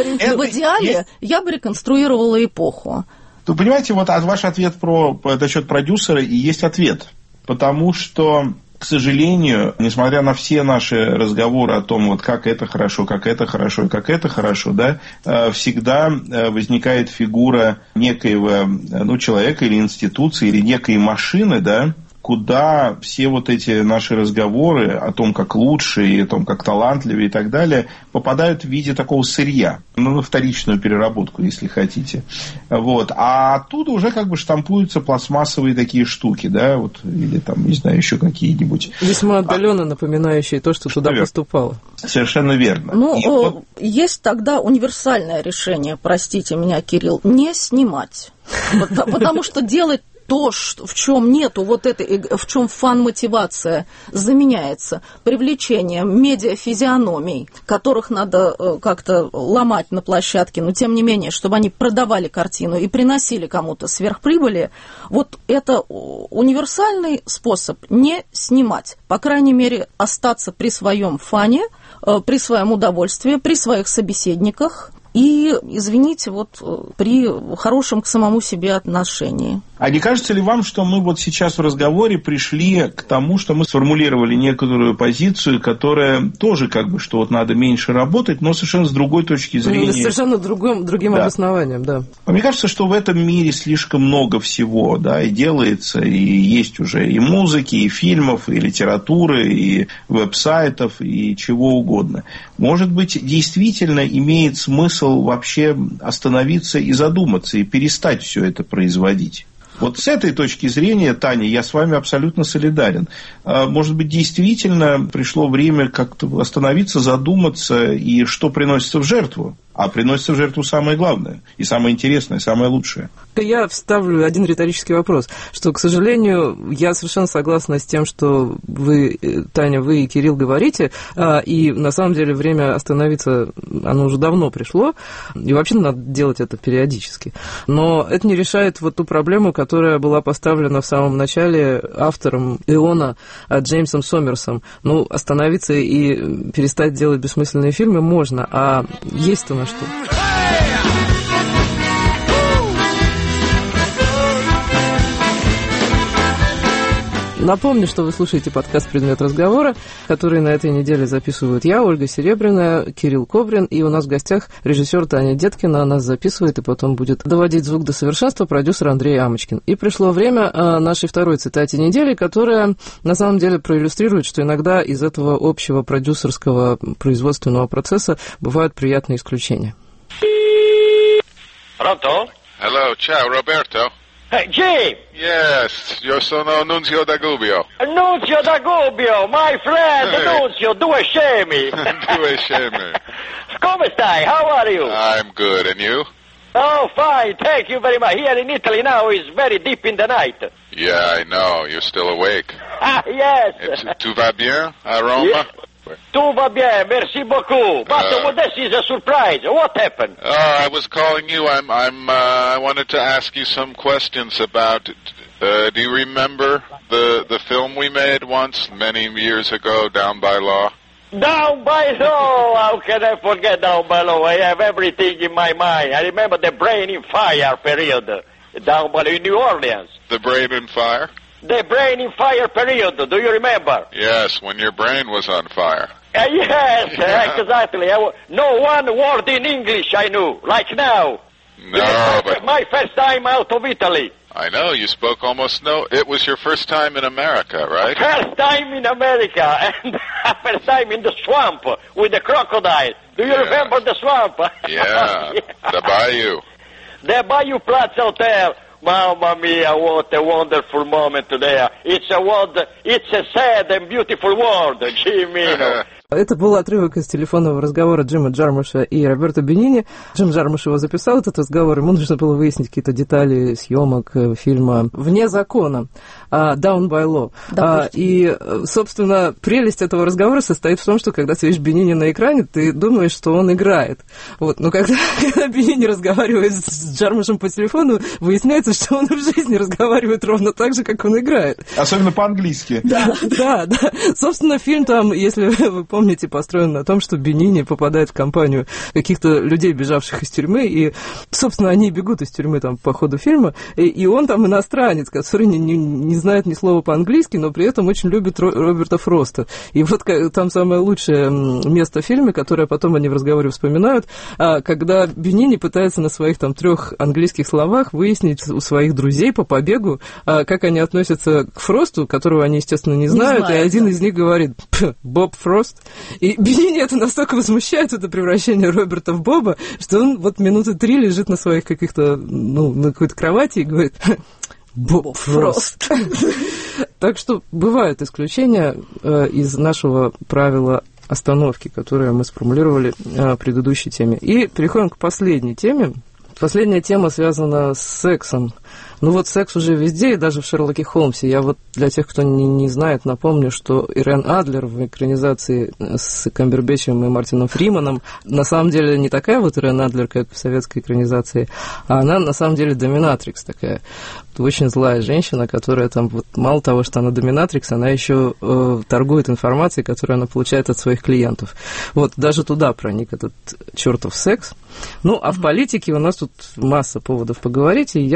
идеале я бы реконструировала эпоху. Вы понимаете, вот ваш ответ про насчет продюсера и есть ответ. Потому что, к сожалению, несмотря на все наши разговоры о том, вот как это хорошо, как это хорошо и как это хорошо, да, всегда возникает фигура некоего, ну, человека или институции, или некой машины, да, куда все вот эти наши разговоры о том, как лучше, и о том, как талантливее и так далее, попадают в виде такого сырья, ну, на вторичную переработку, если хотите. Вот. А оттуда уже как бы штампуются пластмассовые такие штуки, да, вот, или там, не знаю, еще какие-нибудь. Весьма отдаленно а... напоминающие то, что туда верно. Поступало. Совершенно верно. Ну, и вот... есть тогда универсальное решение, простите меня, Кирилл, не снимать. Потому что делать то, в чем нету вот этой, в чем фан-мотивация заменяется привлечением медиафизиономий, которых надо как-то ломать на площадке, но тем не менее, чтобы они продавали картину и приносили кому-то сверхприбыли, вот это универсальный способ не снимать, по крайней мере, остаться при своем фане, при своем удовольствии, при своих собеседниках и, извините, вот при хорошем к самому себе отношении. А не кажется ли вам, что мы вот сейчас в разговоре пришли к тому, что мы сформулировали некоторую позицию, которая тоже как бы, что вот надо меньше работать, но совершенно с другой точки зрения. Совершенно другим, другим да. обоснованием, да. Мне кажется, что в этом мире слишком много всего, да, и делается, и есть уже и музыки, и фильмов, и литературы, и веб-сайтов, и чего угодно. Может быть, действительно имеет смысл вообще остановиться и задуматься, и перестать все это производить. Вот с этой точки зрения, Таня, я с вами абсолютно солидарен. Может быть, действительно пришло время как-то остановиться, задуматься, и что приносится в жертву. А приносится в жертву самое главное, и самое интересное, самое лучшее. Я вставлю один риторический вопрос, что, к сожалению, я совершенно согласна с тем, что вы, Таня, вы и Кирилл говорите, и на самом деле время остановиться, оно уже давно пришло, и вообще надо делать это периодически. Но это не решает вот ту проблему, которая была поставлена в самом начале автором «Эона» Джеймсом Сомерсом. Ну, остановиться и перестать делать бессмысленные фильмы можно, а есть-то на что. Напомню, что вы слушаете подкаст «Предмет разговора», который на этой неделе записывают я, Ольга Серебряная, Кирилл Коврин, и у нас в гостях режиссер Таня Деткина. Нас записывает и потом будет доводить звук до совершенства продюсер Андрей Амочкин. И пришло время нашей второй цитате недели, которая на самом деле проиллюстрирует, что иногда из этого общего продюсерского производственного процесса бывают приятные исключения. Pronto? Hello, ciao, Roberto. Hey, Jim! Yes, io sono Nunzio da Gubbio. Nunzio da Gubbio, my friend, Hey. Nunzio, due scemi. Due scemi. Come stai? How are you? I'm good, and you? Oh, fine, thank you very much. Here in Italy now is very deep in the night. Yeah, I know, you're still awake. Ah, yes. It's, tout va bien à Roma? Yeah. Tout va bien, merci beaucoup. But Uh. well, this is a surprise. What happened? Oh, I was calling you. I'm. I'm. Uh, I wanted to ask you some questions about. Uh, do you remember the the film we made once, many years ago, Down by Law? Down by Law. How can I forget Down by Law? I have everything in my mind. I remember the Brain in Fire period. Down by in New Orleans. The Brain in Fire? The Brain in Fire period. Do you remember? Yes, when your brain was on fire. Uh, yes, exactly. I w- no one word in English I knew, like now. No, my, but my first time out of Italy. I know you spoke almost no. It was your first time in America, right? First time in America, and first time in the swamp with the crocodile. Do you Yeah. remember the swamp? Yeah, Yeah. the bayou. The Bayou Platz Hotel. Mamma mia, what a wonderful moment there. It's a world, it's a sad and beautiful world, Jimmy. Это был отрывок из телефонного разговора Джима Джармуша и Роберто Бенини. Джим Джармуш его записал, этот разговор, ему нужно было выяснить какие-то детали съемок фильма «Вне закона», «Down by Law». А, и, собственно, прелесть этого разговора состоит в том, что когда ты видишь Бенини на экране, ты думаешь, что он играет. Вот. Но когда, когда Бенини разговаривает с Джармушем по телефону, выясняется, что он в жизни разговаривает ровно так же, как он играет. Особенно по-английски. Да, да, да. Собственно, фильм там, если вы помните, построен на том, что Бенини попадает в компанию каких-то людей, бежавших из тюрьмы, и, собственно, они бегут из тюрьмы там по ходу фильма, и, и он там иностранец, который не, не, не знает ни слова по-английски, но при этом очень любит Ро- Роберта Фроста. И вот там самое лучшее место в фильме, которое потом они в разговоре вспоминают, когда Бенини пытается на своих там трех английских словах выяснить у своих друзей по побегу, как они относятся к Фросту, которого они, естественно, не знают, не знаю, и один да. из них говорит «Боб Фрост». И Бенини это настолько возмущает, это превращение Роберта в Боба, что он вот минуты три лежит на своих каких-то, ну, на какой-то кровати и говорит «Боб Фрост». Так что бывают исключения из нашего правила остановки, которое мы сформулировали в предыдущей теме. И переходим к последней теме. Последняя тема связана с сексом. Ну вот секс уже везде, и даже в Шерлоке Холмсе. Я вот для тех, кто не, не знает, напомню, что Ирен Адлер в экранизации с Камбербэтчем и Мартином Фриманом на самом деле не такая вот Ирен Адлер, как в советской экранизации, а она на самом деле доминатрикс такая. Очень злая женщина, которая там, вот, мало того, что она доминатрикс, она еще э, торгует информацией, которую она получает от своих клиентов. Вот даже туда проник этот чертов секс. Ну, а в политике у нас тут масса поводов поговорить, и я, собственно,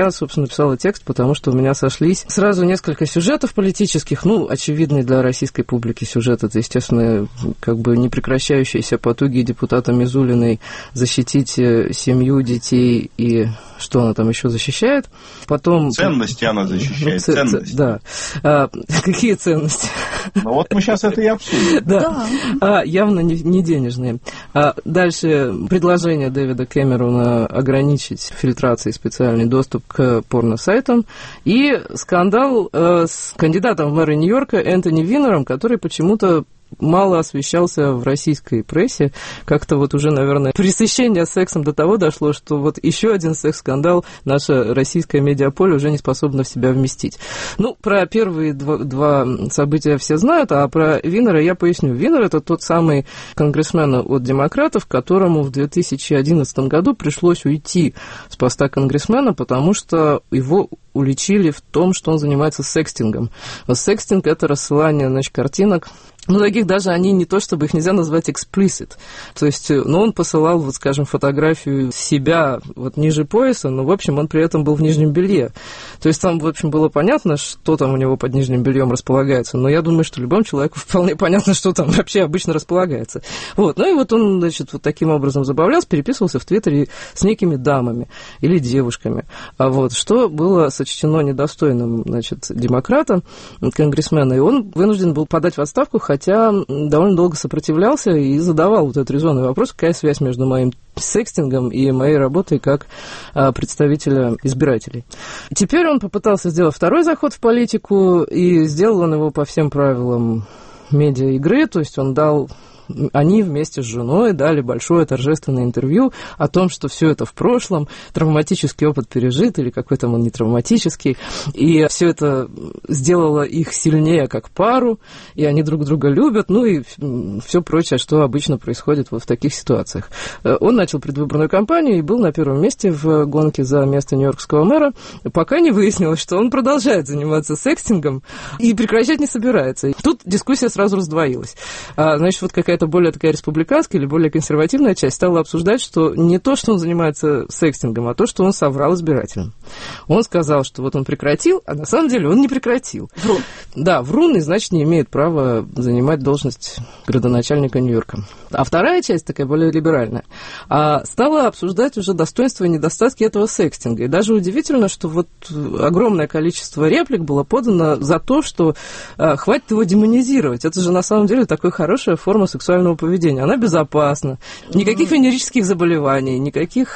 написала текст, потому что у меня сошлись сразу несколько сюжетов политических, ну, очевидные для российской публики сюжет. Это, естественно, как бы непрекращающиеся потуги депутата Мизулиной защитить семью, детей и что она там еще защищает. Потом... Ценности она защищает, Ц... ценности. Да. А, какие ценности? Ну вот мы сейчас это и обсудим. Да, да. А, явно не, не денежные. А дальше предложение Дэвида Кэмерона ограничить фильтрацией специальный доступ к порносайтам и скандал э, с кандидатом в мэры Нью-Йорка Энтони Винером, который почему-то мало освещался в российской прессе. Как-то вот уже, наверное, пресыщение сексом до того дошло, что вот еще один секс-скандал наше российское медиаполе уже не способно в себя вместить. Ну, про первые два, два события все знают, а про Винера я поясню. Винер – это тот самый конгрессмен от демократов, которому в две тысячи одиннадцатом году пришлось уйти с поста конгрессмена, потому что его уличили в том, что он занимается секстингом. Секстинг – это рассылание, значит, картинок. Ну, таких даже они не то, чтобы их нельзя назвать explicit. То есть, ну, он посылал, вот, скажем, фотографию себя вот ниже пояса, но, в общем, он при этом был в нижнем белье. То есть, там, в общем, было понятно, что там у него под нижним бельем располагается, но я думаю, что любому человеку вполне понятно, что там вообще обычно располагается. Вот. Ну, и вот он, значит, вот таким образом забавлялся, переписывался в Твиттере с некими дамами или девушками. А вот, что было сочтено недостойным, значит, демократа, конгрессмена, и он вынужден был подать в отставку, хотя довольно долго сопротивлялся и задавал вот этот резонный вопрос, какая связь между моим секстингом и моей работой как а, представителя избирателей. Теперь он попытался сделать второй заход в политику, и сделал он его по всем правилам медиа-игры, то есть он дал... Они вместе с женой дали большое торжественное интервью о том, что все это в прошлом, травматический опыт пережит, или какой там он не травматический, и все это сделало их сильнее как пару, и они друг друга любят, ну и все прочее, что обычно происходит вот в таких ситуациях. Он начал предвыборную кампанию и был на первом месте в гонке за место нью-йоркского мэра, пока не выяснилось, что он продолжает заниматься секстингом и прекращать не собирается. Тут дискуссия сразу раздвоилась. Значит, вот какая это более такая республиканская или более консервативная часть стала обсуждать, что не то, что он занимается секстингом, а то, что он соврал избирателям. Он сказал, что вот он прекратил, а на самом деле он не прекратил. Врун. Да, врун, и значит, не имеет права занимать должность градоначальника Нью-Йорка. А вторая часть, такая более либеральная, стала обсуждать уже достоинства и недостатки этого секстинга. И даже удивительно, что вот огромное количество реплик было подано за то, что хватит его демонизировать. Это же на самом деле такая хорошая форма сексуального поведения. Она безопасна. Никаких венерических заболеваний, никаких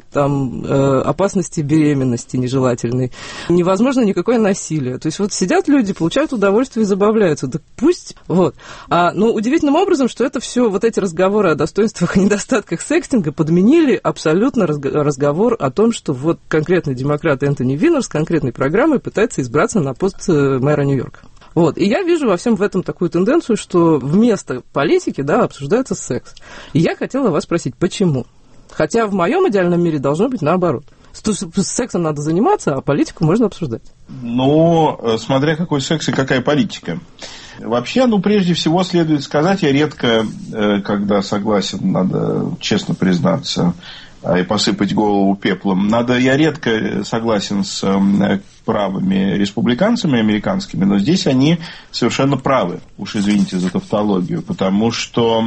там опасностей беременности нежелательной. Невозможно никакое насилие. То есть вот сидят люди, получают удовольствие и забавляются. Да пусть. Вот. А, ну, удивительным образом, что это все, вот эти разговоры о достоинствах и недостатках секстинга подменили абсолютно разговор о том, что вот конкретный демократ Энтони Винер с конкретной программой пытается избраться на пост мэра Нью-Йорка. Вот. И я вижу во всем в этом такую тенденцию, что вместо политики, да, обсуждается секс. И я хотела вас спросить, почему? Хотя в моем идеальном мире должно быть наоборот. С сексом надо заниматься, а политику можно обсуждать. Ну, смотря какой секс и какая политика. Вообще, ну, прежде всего, следует сказать, я редко, когда согласен, надо честно признаться, и посыпать голову пеплом. Надо, я редко согласен с правыми республиканцами американскими, но здесь они совершенно правы, уж извините за тавтологию, потому что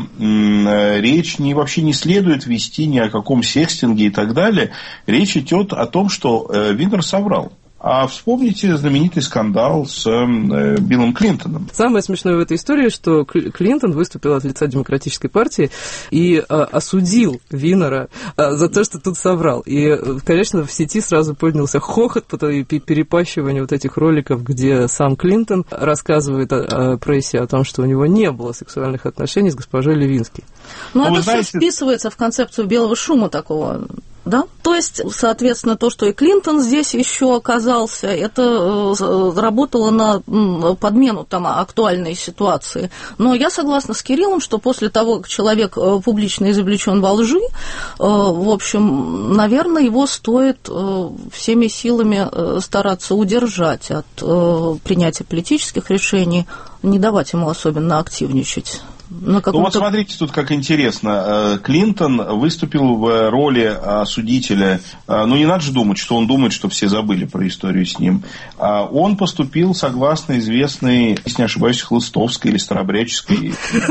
м, речь не, вообще не следует вести ни о каком секстинге и так далее. Речь идет о том, что э, Винер соврал. А вспомните знаменитый скандал с э, Биллом Клинтоном. Самое смешное в этой истории, что Клинтон выступил от лица Демократической партии и э, осудил Винера э, за то, что тут соврал. И, конечно, в сети сразу поднялся хохот по перепащиванию вот этих роликов, где сам Клинтон рассказывает о, о прессе о том, что у него не было сексуальных отношений с госпожой Левински. Ну, это знаете... все вписывается в концепцию белого шума такого. Да? То есть, соответственно, то, что и Клинтон здесь еще оказался, это работало на подмену там актуальной ситуации. Но я согласна с Кириллом, что после того, как человек публично изобличен во лжи, в общем, наверное, его стоит всеми силами стараться удержать от принятия политических решений, не давать ему особенно активничать. на каком-то... Ну вот смотрите, тут как интересно. Клинтон выступил в роли осудителя. Ну не надо же думать, что он думает, что все забыли про историю с ним. Он поступил согласно известной, если не ошибаюсь, хлыстовской или старообрядческой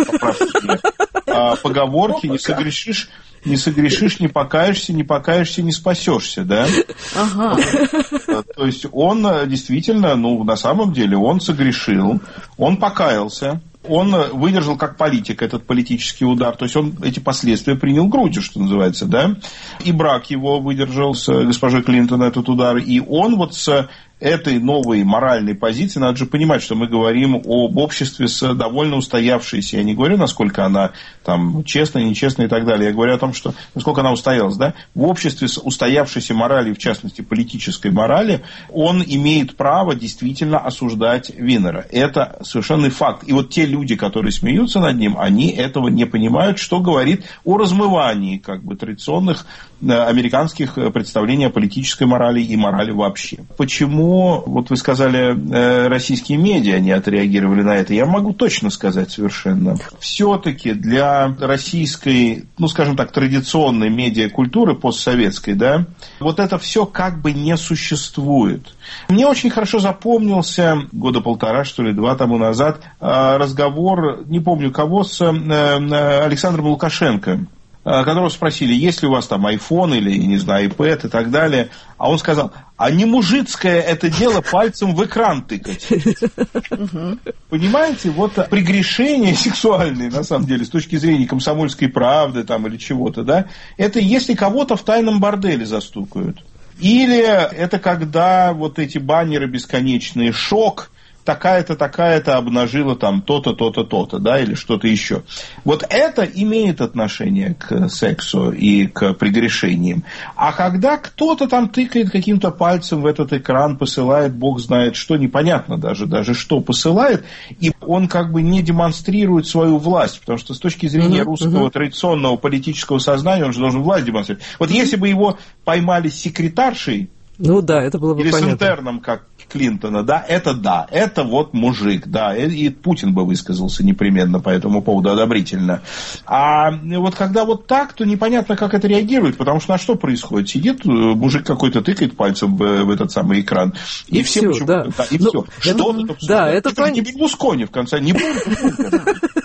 поговорке: не согрешишь, не согрешишь, не покаешься, не покаешься, не спасешься, да? Ага. То есть он действительно, ну, на самом деле, он согрешил, он покаялся, он выдержал как политик этот политический удар, то есть он эти последствия принял грудью, что называется, да? И брак его выдержал с госпожой Клинтон этот удар, и он вот с этой новой моральной позиции, надо же понимать, что мы говорим об обществе с довольно устоявшейся. Я не говорю, насколько она там честная, нечестная и так далее. Я говорю о том, что насколько она устоялась. Да? В обществе с устоявшейся моралью, в частности, политической морали, он имеет право действительно осуждать Винера. Это совершенный факт. И вот те люди, которые смеются над ним, они этого не понимают, что говорит о размывании как бы традиционных американских представлений о политической морали и морали вообще. Почему, вот вы сказали, российские медиа не отреагировали на это, я могу точно сказать совершенно. Все-таки для российской, ну, скажем так, традиционной медиакультуры постсоветской, да, вот это все как бы не существует. Мне очень хорошо запомнился года полтора, что ли, два тому назад разговор, не помню кого, с Александром Лукашенко, которого спросили, есть ли у вас там айфон или, не знаю, iPad и так далее. А он сказал: а не мужицкое это дело пальцем в экран тыкать. Понимаете, вот прегрешения сексуальные, на самом деле, с точки зрения комсомольской правды там, или чего-то, да, это если кого-то в тайном борделе застукают. Или это когда вот эти баннеры бесконечные «шок», такая-то, такая-то обнажила там то-то, то-то, то-то, да, или что-то еще. Вот это имеет отношение к сексу и к прегрешениям. А когда кто-то там тыкает каким-то пальцем в этот экран, посылает, бог знает что, непонятно даже, даже что посылает, и он как бы не демонстрирует свою власть, потому что с точки зрения uh-huh, русского uh-huh. традиционного политического сознания он же должен власть демонстрировать. Вот если бы его поймали с секретаршей, ну да, это было бы или понятно. С интерном, как Клинтона, да, это да, это вот мужик, да, и, и Путин бы высказался непременно по этому поводу одобрительно. А вот когда вот так, то непонятно, как это реагирует, потому что на что происходит? Сидит мужик какой-то, тыкает пальцем в, в этот самый экран, и, и все, все да. Да, и ну, все. Что это, да, это, это пон... не Берлускони в конце, не будет.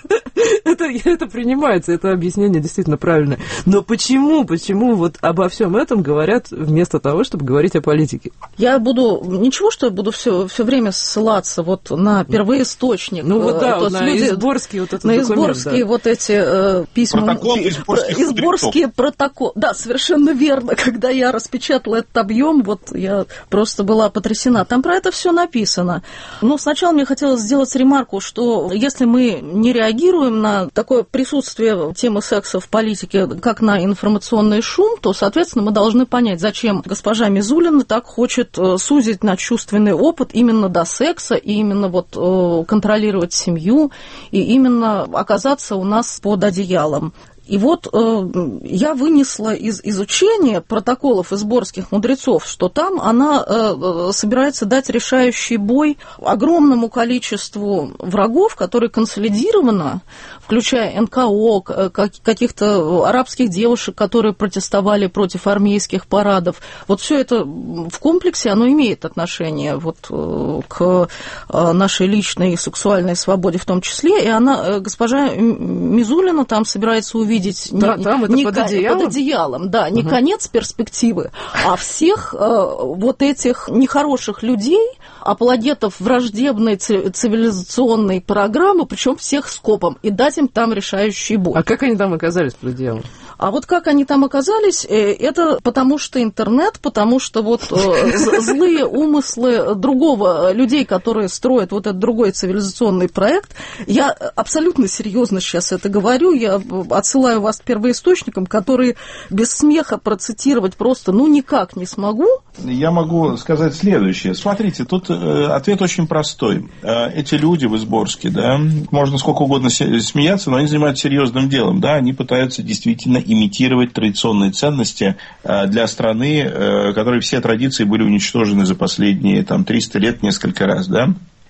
Это, это принимается, это объяснение действительно правильное. Но почему, почему вот обо всем этом говорят вместо того, чтобы говорить о политике? Я буду, ничего, что я буду все, все время ссылаться вот на первоисточник. Ну вот да, вот на люди, изборские вот этот на документ, изборские да. вот эти э, письма. Протокол изборских изборские протоколы. Да, совершенно верно. Когда я распечатала этот объем, вот я просто была потрясена. Там про это все написано. Но сначала мне хотелось сделать ремарку, что если мы не реагируем на такое присутствие темы секса в политике, как на информационный шум, то, соответственно, мы должны понять, зачем госпожа Мизулина так хочет сузить на чувственный опыт именно до секса, и именно вот контролировать семью, и именно оказаться у нас под одеялом. И вот э, я вынесла из изучения протоколов изборских мудрецов, что там она э, собирается дать решающий бой огромному количеству врагов, которые консолидированно, включая эн ка о, каких-то арабских девушек, которые протестовали против армейских парадов. Вот все это в комплексе, оно имеет отношение вот к нашей личной сексуальной свободе в том числе. И она, госпожа Мизулина, там собирается увидеть да, не, там это не под, кон... одеялом? под одеялом, да, не угу. конец перспективы, а всех э, вот этих нехороших людей, апологетов враждебной цивилизационной программы, причем всех скопом, и дать им там решающий бой. А как они там оказались под одеялом? А вот как они там оказались, это потому что интернет, потому что вот злые умыслы другого, людей, которые строят вот этот другой цивилизационный проект. Я абсолютно серьезно сейчас это говорю, я отсылаю вас к первоисточникам, которые без смеха процитировать просто ну никак не смогу. Я могу сказать следующее. Смотрите, тут ответ очень простой. Эти люди в Изборске, да, можно сколько угодно смеяться, но они занимаются серьезным делом, да, они пытаются действительно имитировать традиционные ценности для страны, которой все традиции были уничтожены за последние там, триста лет несколько раз, да.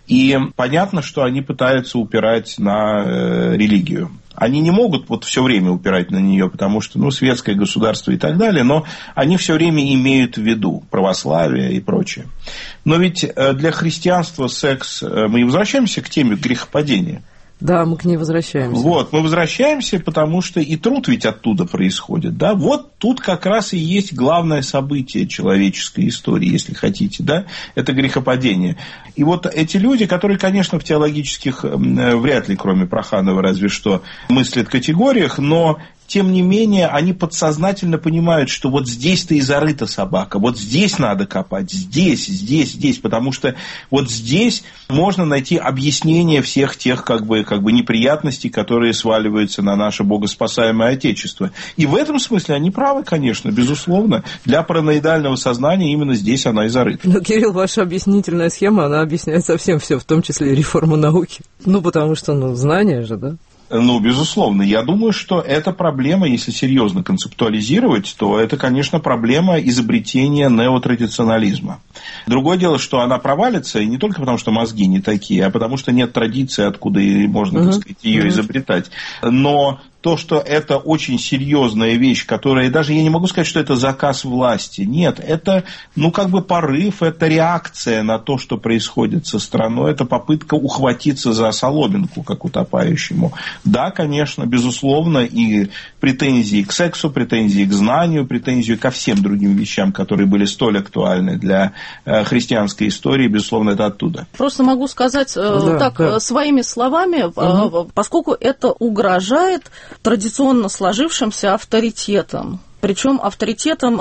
И понятно, что они пытаются упирать на э, религию. Они не могут вот все время упирать на нее, потому что, ну, светское государство и так далее, но они все время имеют в виду православие и прочее. Но ведь для христианства секс... Мы возвращаемся к теме грехопадения. Да, мы к ней возвращаемся. Вот, мы возвращаемся, потому что и труд ведь оттуда происходит. Да? Вот тут как раз и есть главное событие человеческой истории, если хотите. Да? Это грехопадение. И вот эти люди, которые, конечно, в теологических, вряд ли, кроме Проханова, разве что, мыслят категориях, но... Тем не менее, они подсознательно понимают, что вот здесь-то и зарыта собака, вот здесь надо копать, здесь, здесь, здесь, потому что вот здесь можно найти объяснение всех тех как бы, как бы неприятностей, которые сваливаются на наше богоспасаемое Отечество. И в этом смысле они правы, конечно, безусловно. Для параноидального сознания именно здесь она и зарыта. Ну, Кирилл, ваша объяснительная схема, она объясняет совсем все, в том числе и реформу науки. Ну, потому что, ну, знания же, да? Ну, безусловно. Я думаю, что эта проблема, если серьезно концептуализировать, то это, конечно, проблема изобретения неотрадиционализма. Другое дело, что она провалится, и не только потому, что мозги не такие, а потому, что нет традиции, откуда можно, так сказать, ее изобретать. Но то, что это очень серьезная вещь, которая, даже я не могу сказать, что это заказ власти. Нет, это, ну, как бы порыв, это реакция на то, что происходит со страной, это попытка ухватиться за соломинку, как утопающему. Да, конечно, безусловно, и претензии к сексу, претензии к знанию, претензии ко всем другим вещам, которые были столь актуальны для э, христианской истории, безусловно, это оттуда. Просто могу сказать э, да, так да. своими словами, угу. э, поскольку это угрожает традиционно сложившимся авторитетом. Причем авторитетом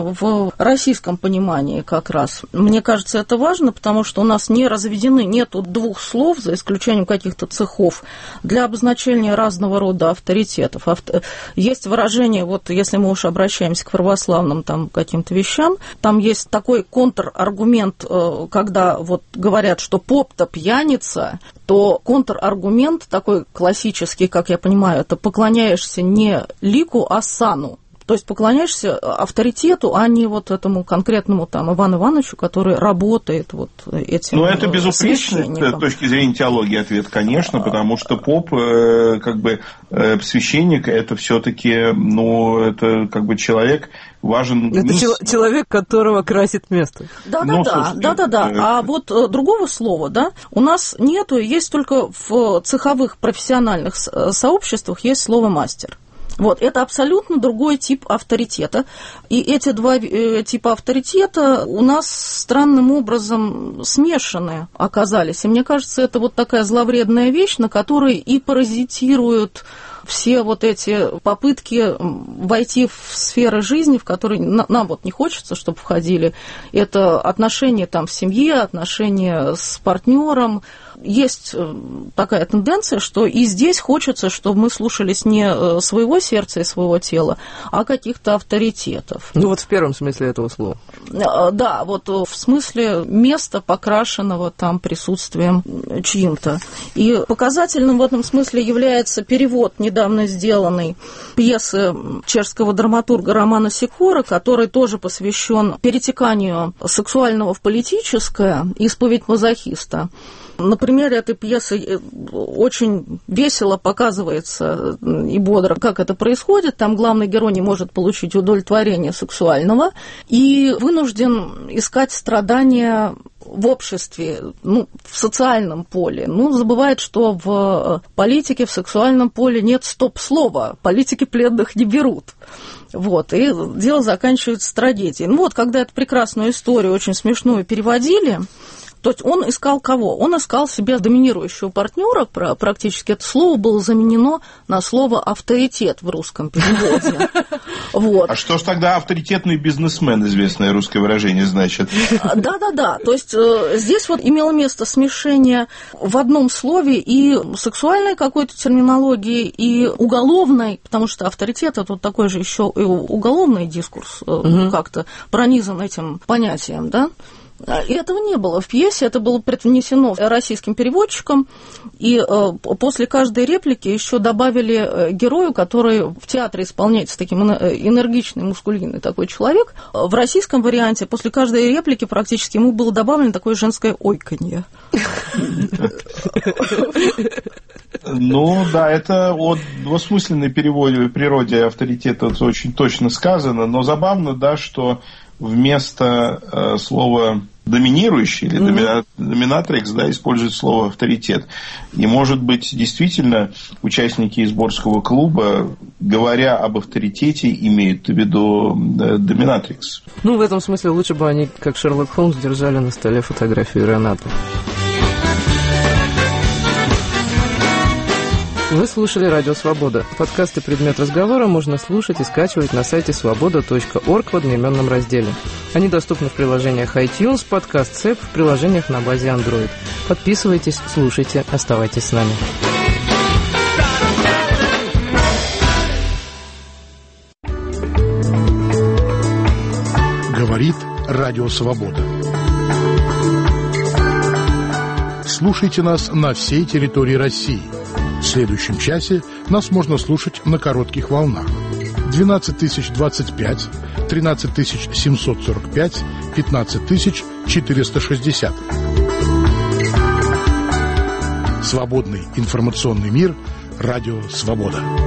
в российском понимании как раз. Мне кажется, это важно, потому что у нас не разведены, нету двух слов, за исключением каких-то цехов, для обозначения разного рода авторитетов. Есть выражение, вот если мы уж обращаемся к православным там, каким-то вещам, там есть такой контраргумент, когда вот говорят, что поп-то пьяница, то контраргумент такой классический, как я понимаю, это поклоняешься не лику, а сану. То есть поклоняешься авторитету, а не вот этому конкретному там Ивану Ивановичу, который работает вот этим. Ну, это безупречный с точки зрения теологии ответ, конечно, потому что поп, э, как бы э, священник, это все-таки, ну, это как бы человек важен. Это ну, чел- человек, которого красит место. Да, да, да, да, да, да. А вот э, другого слова, да, у нас нету, есть только в цеховых профессиональных сообществах есть слово мастер. Вот, это абсолютно другой тип авторитета. И эти два э, типа авторитета у нас странным образом смешаны оказались. И мне кажется, это вот такая зловредная вещь, на которой и паразитируют все вот эти попытки войти в сферы жизни, в которые нам вот не хочется, чтобы входили. Это отношения там в семье, отношения с партнером. Есть такая тенденция, что и здесь хочется, чтобы мы слушались не своего сердца и своего тела, а каких-то авторитетов. Ну вот в первом смысле этого слова. Да, вот в смысле места, покрашенного там присутствием чьим-то. И показательным в этом смысле является перевод недавно сделанной пьесы чешского драматурга Романа Сикора, который тоже посвящен перетеканию сексуального в политическое, исповедь мазохиста. На примере этой пьесы очень весело показывается и бодро, как это происходит. Там главный герой не может получить удовлетворение сексуального и вынужден искать страдания в обществе, ну, в социальном поле. Ну, забывает, что в политике, в сексуальном поле нет стоп-слова. Политики пленных не берут. Вот, и дело заканчивается трагедией. Ну вот, когда эту прекрасную историю, очень смешную, переводили, то есть он искал кого? Он искал себе доминирующего партнера, практически это слово было заменено на слово «авторитет» в русском переводе. Вот. А что ж тогда авторитетный бизнесмен, известное русское выражение, значит? Да-да-да, то есть здесь вот имело место смешение в одном слове и сексуальной какой-то терминологии, и уголовной, потому что авторитет – это вот такой же еще и уголовный дискурс, угу. как-то пронизан этим понятием, да? И этого не было в пьесе, это было преднесено российским переводчиком, и э, после каждой реплики еще добавили герою, который в театре исполняется таким энергичный, мускулинный такой человек. В российском варианте после каждой реплики практически ему было добавлено такое женское ойканье. Ну, да, это о двусмысленной переводе природе авторитета очень точно сказано, но забавно, да, что вместо э, слова доминирующий или mm-hmm. доминатрикс, да, используют слово авторитет. И, может быть, действительно, участники Изборского клуба, говоря об авторитете, имеют в виду да, доминатрикс. Ну, в этом смысле лучше бы они, как Шерлок Холмс, держали на столе фотографию Рената. Вы слушали «Радио Свобода». Подкасты «Предмет разговора» можно слушать и скачивать на сайте свобода точка орг в одноименном разделе. Они доступны в приложениях iTunes, подкаст Цеп, в приложениях на базе Android. Подписывайтесь, слушайте, оставайтесь с нами. Говорит «Радио Свобода». Слушайте нас на всей территории России. В следующем часе нас можно слушать на коротких волнах. двенадцать тысяч двадцать пять, тринадцать тысяч семьсот сорок пять, пятнадцать тысяч четыреста шестьдесят. Свободный информационный мир. Радио Свобода.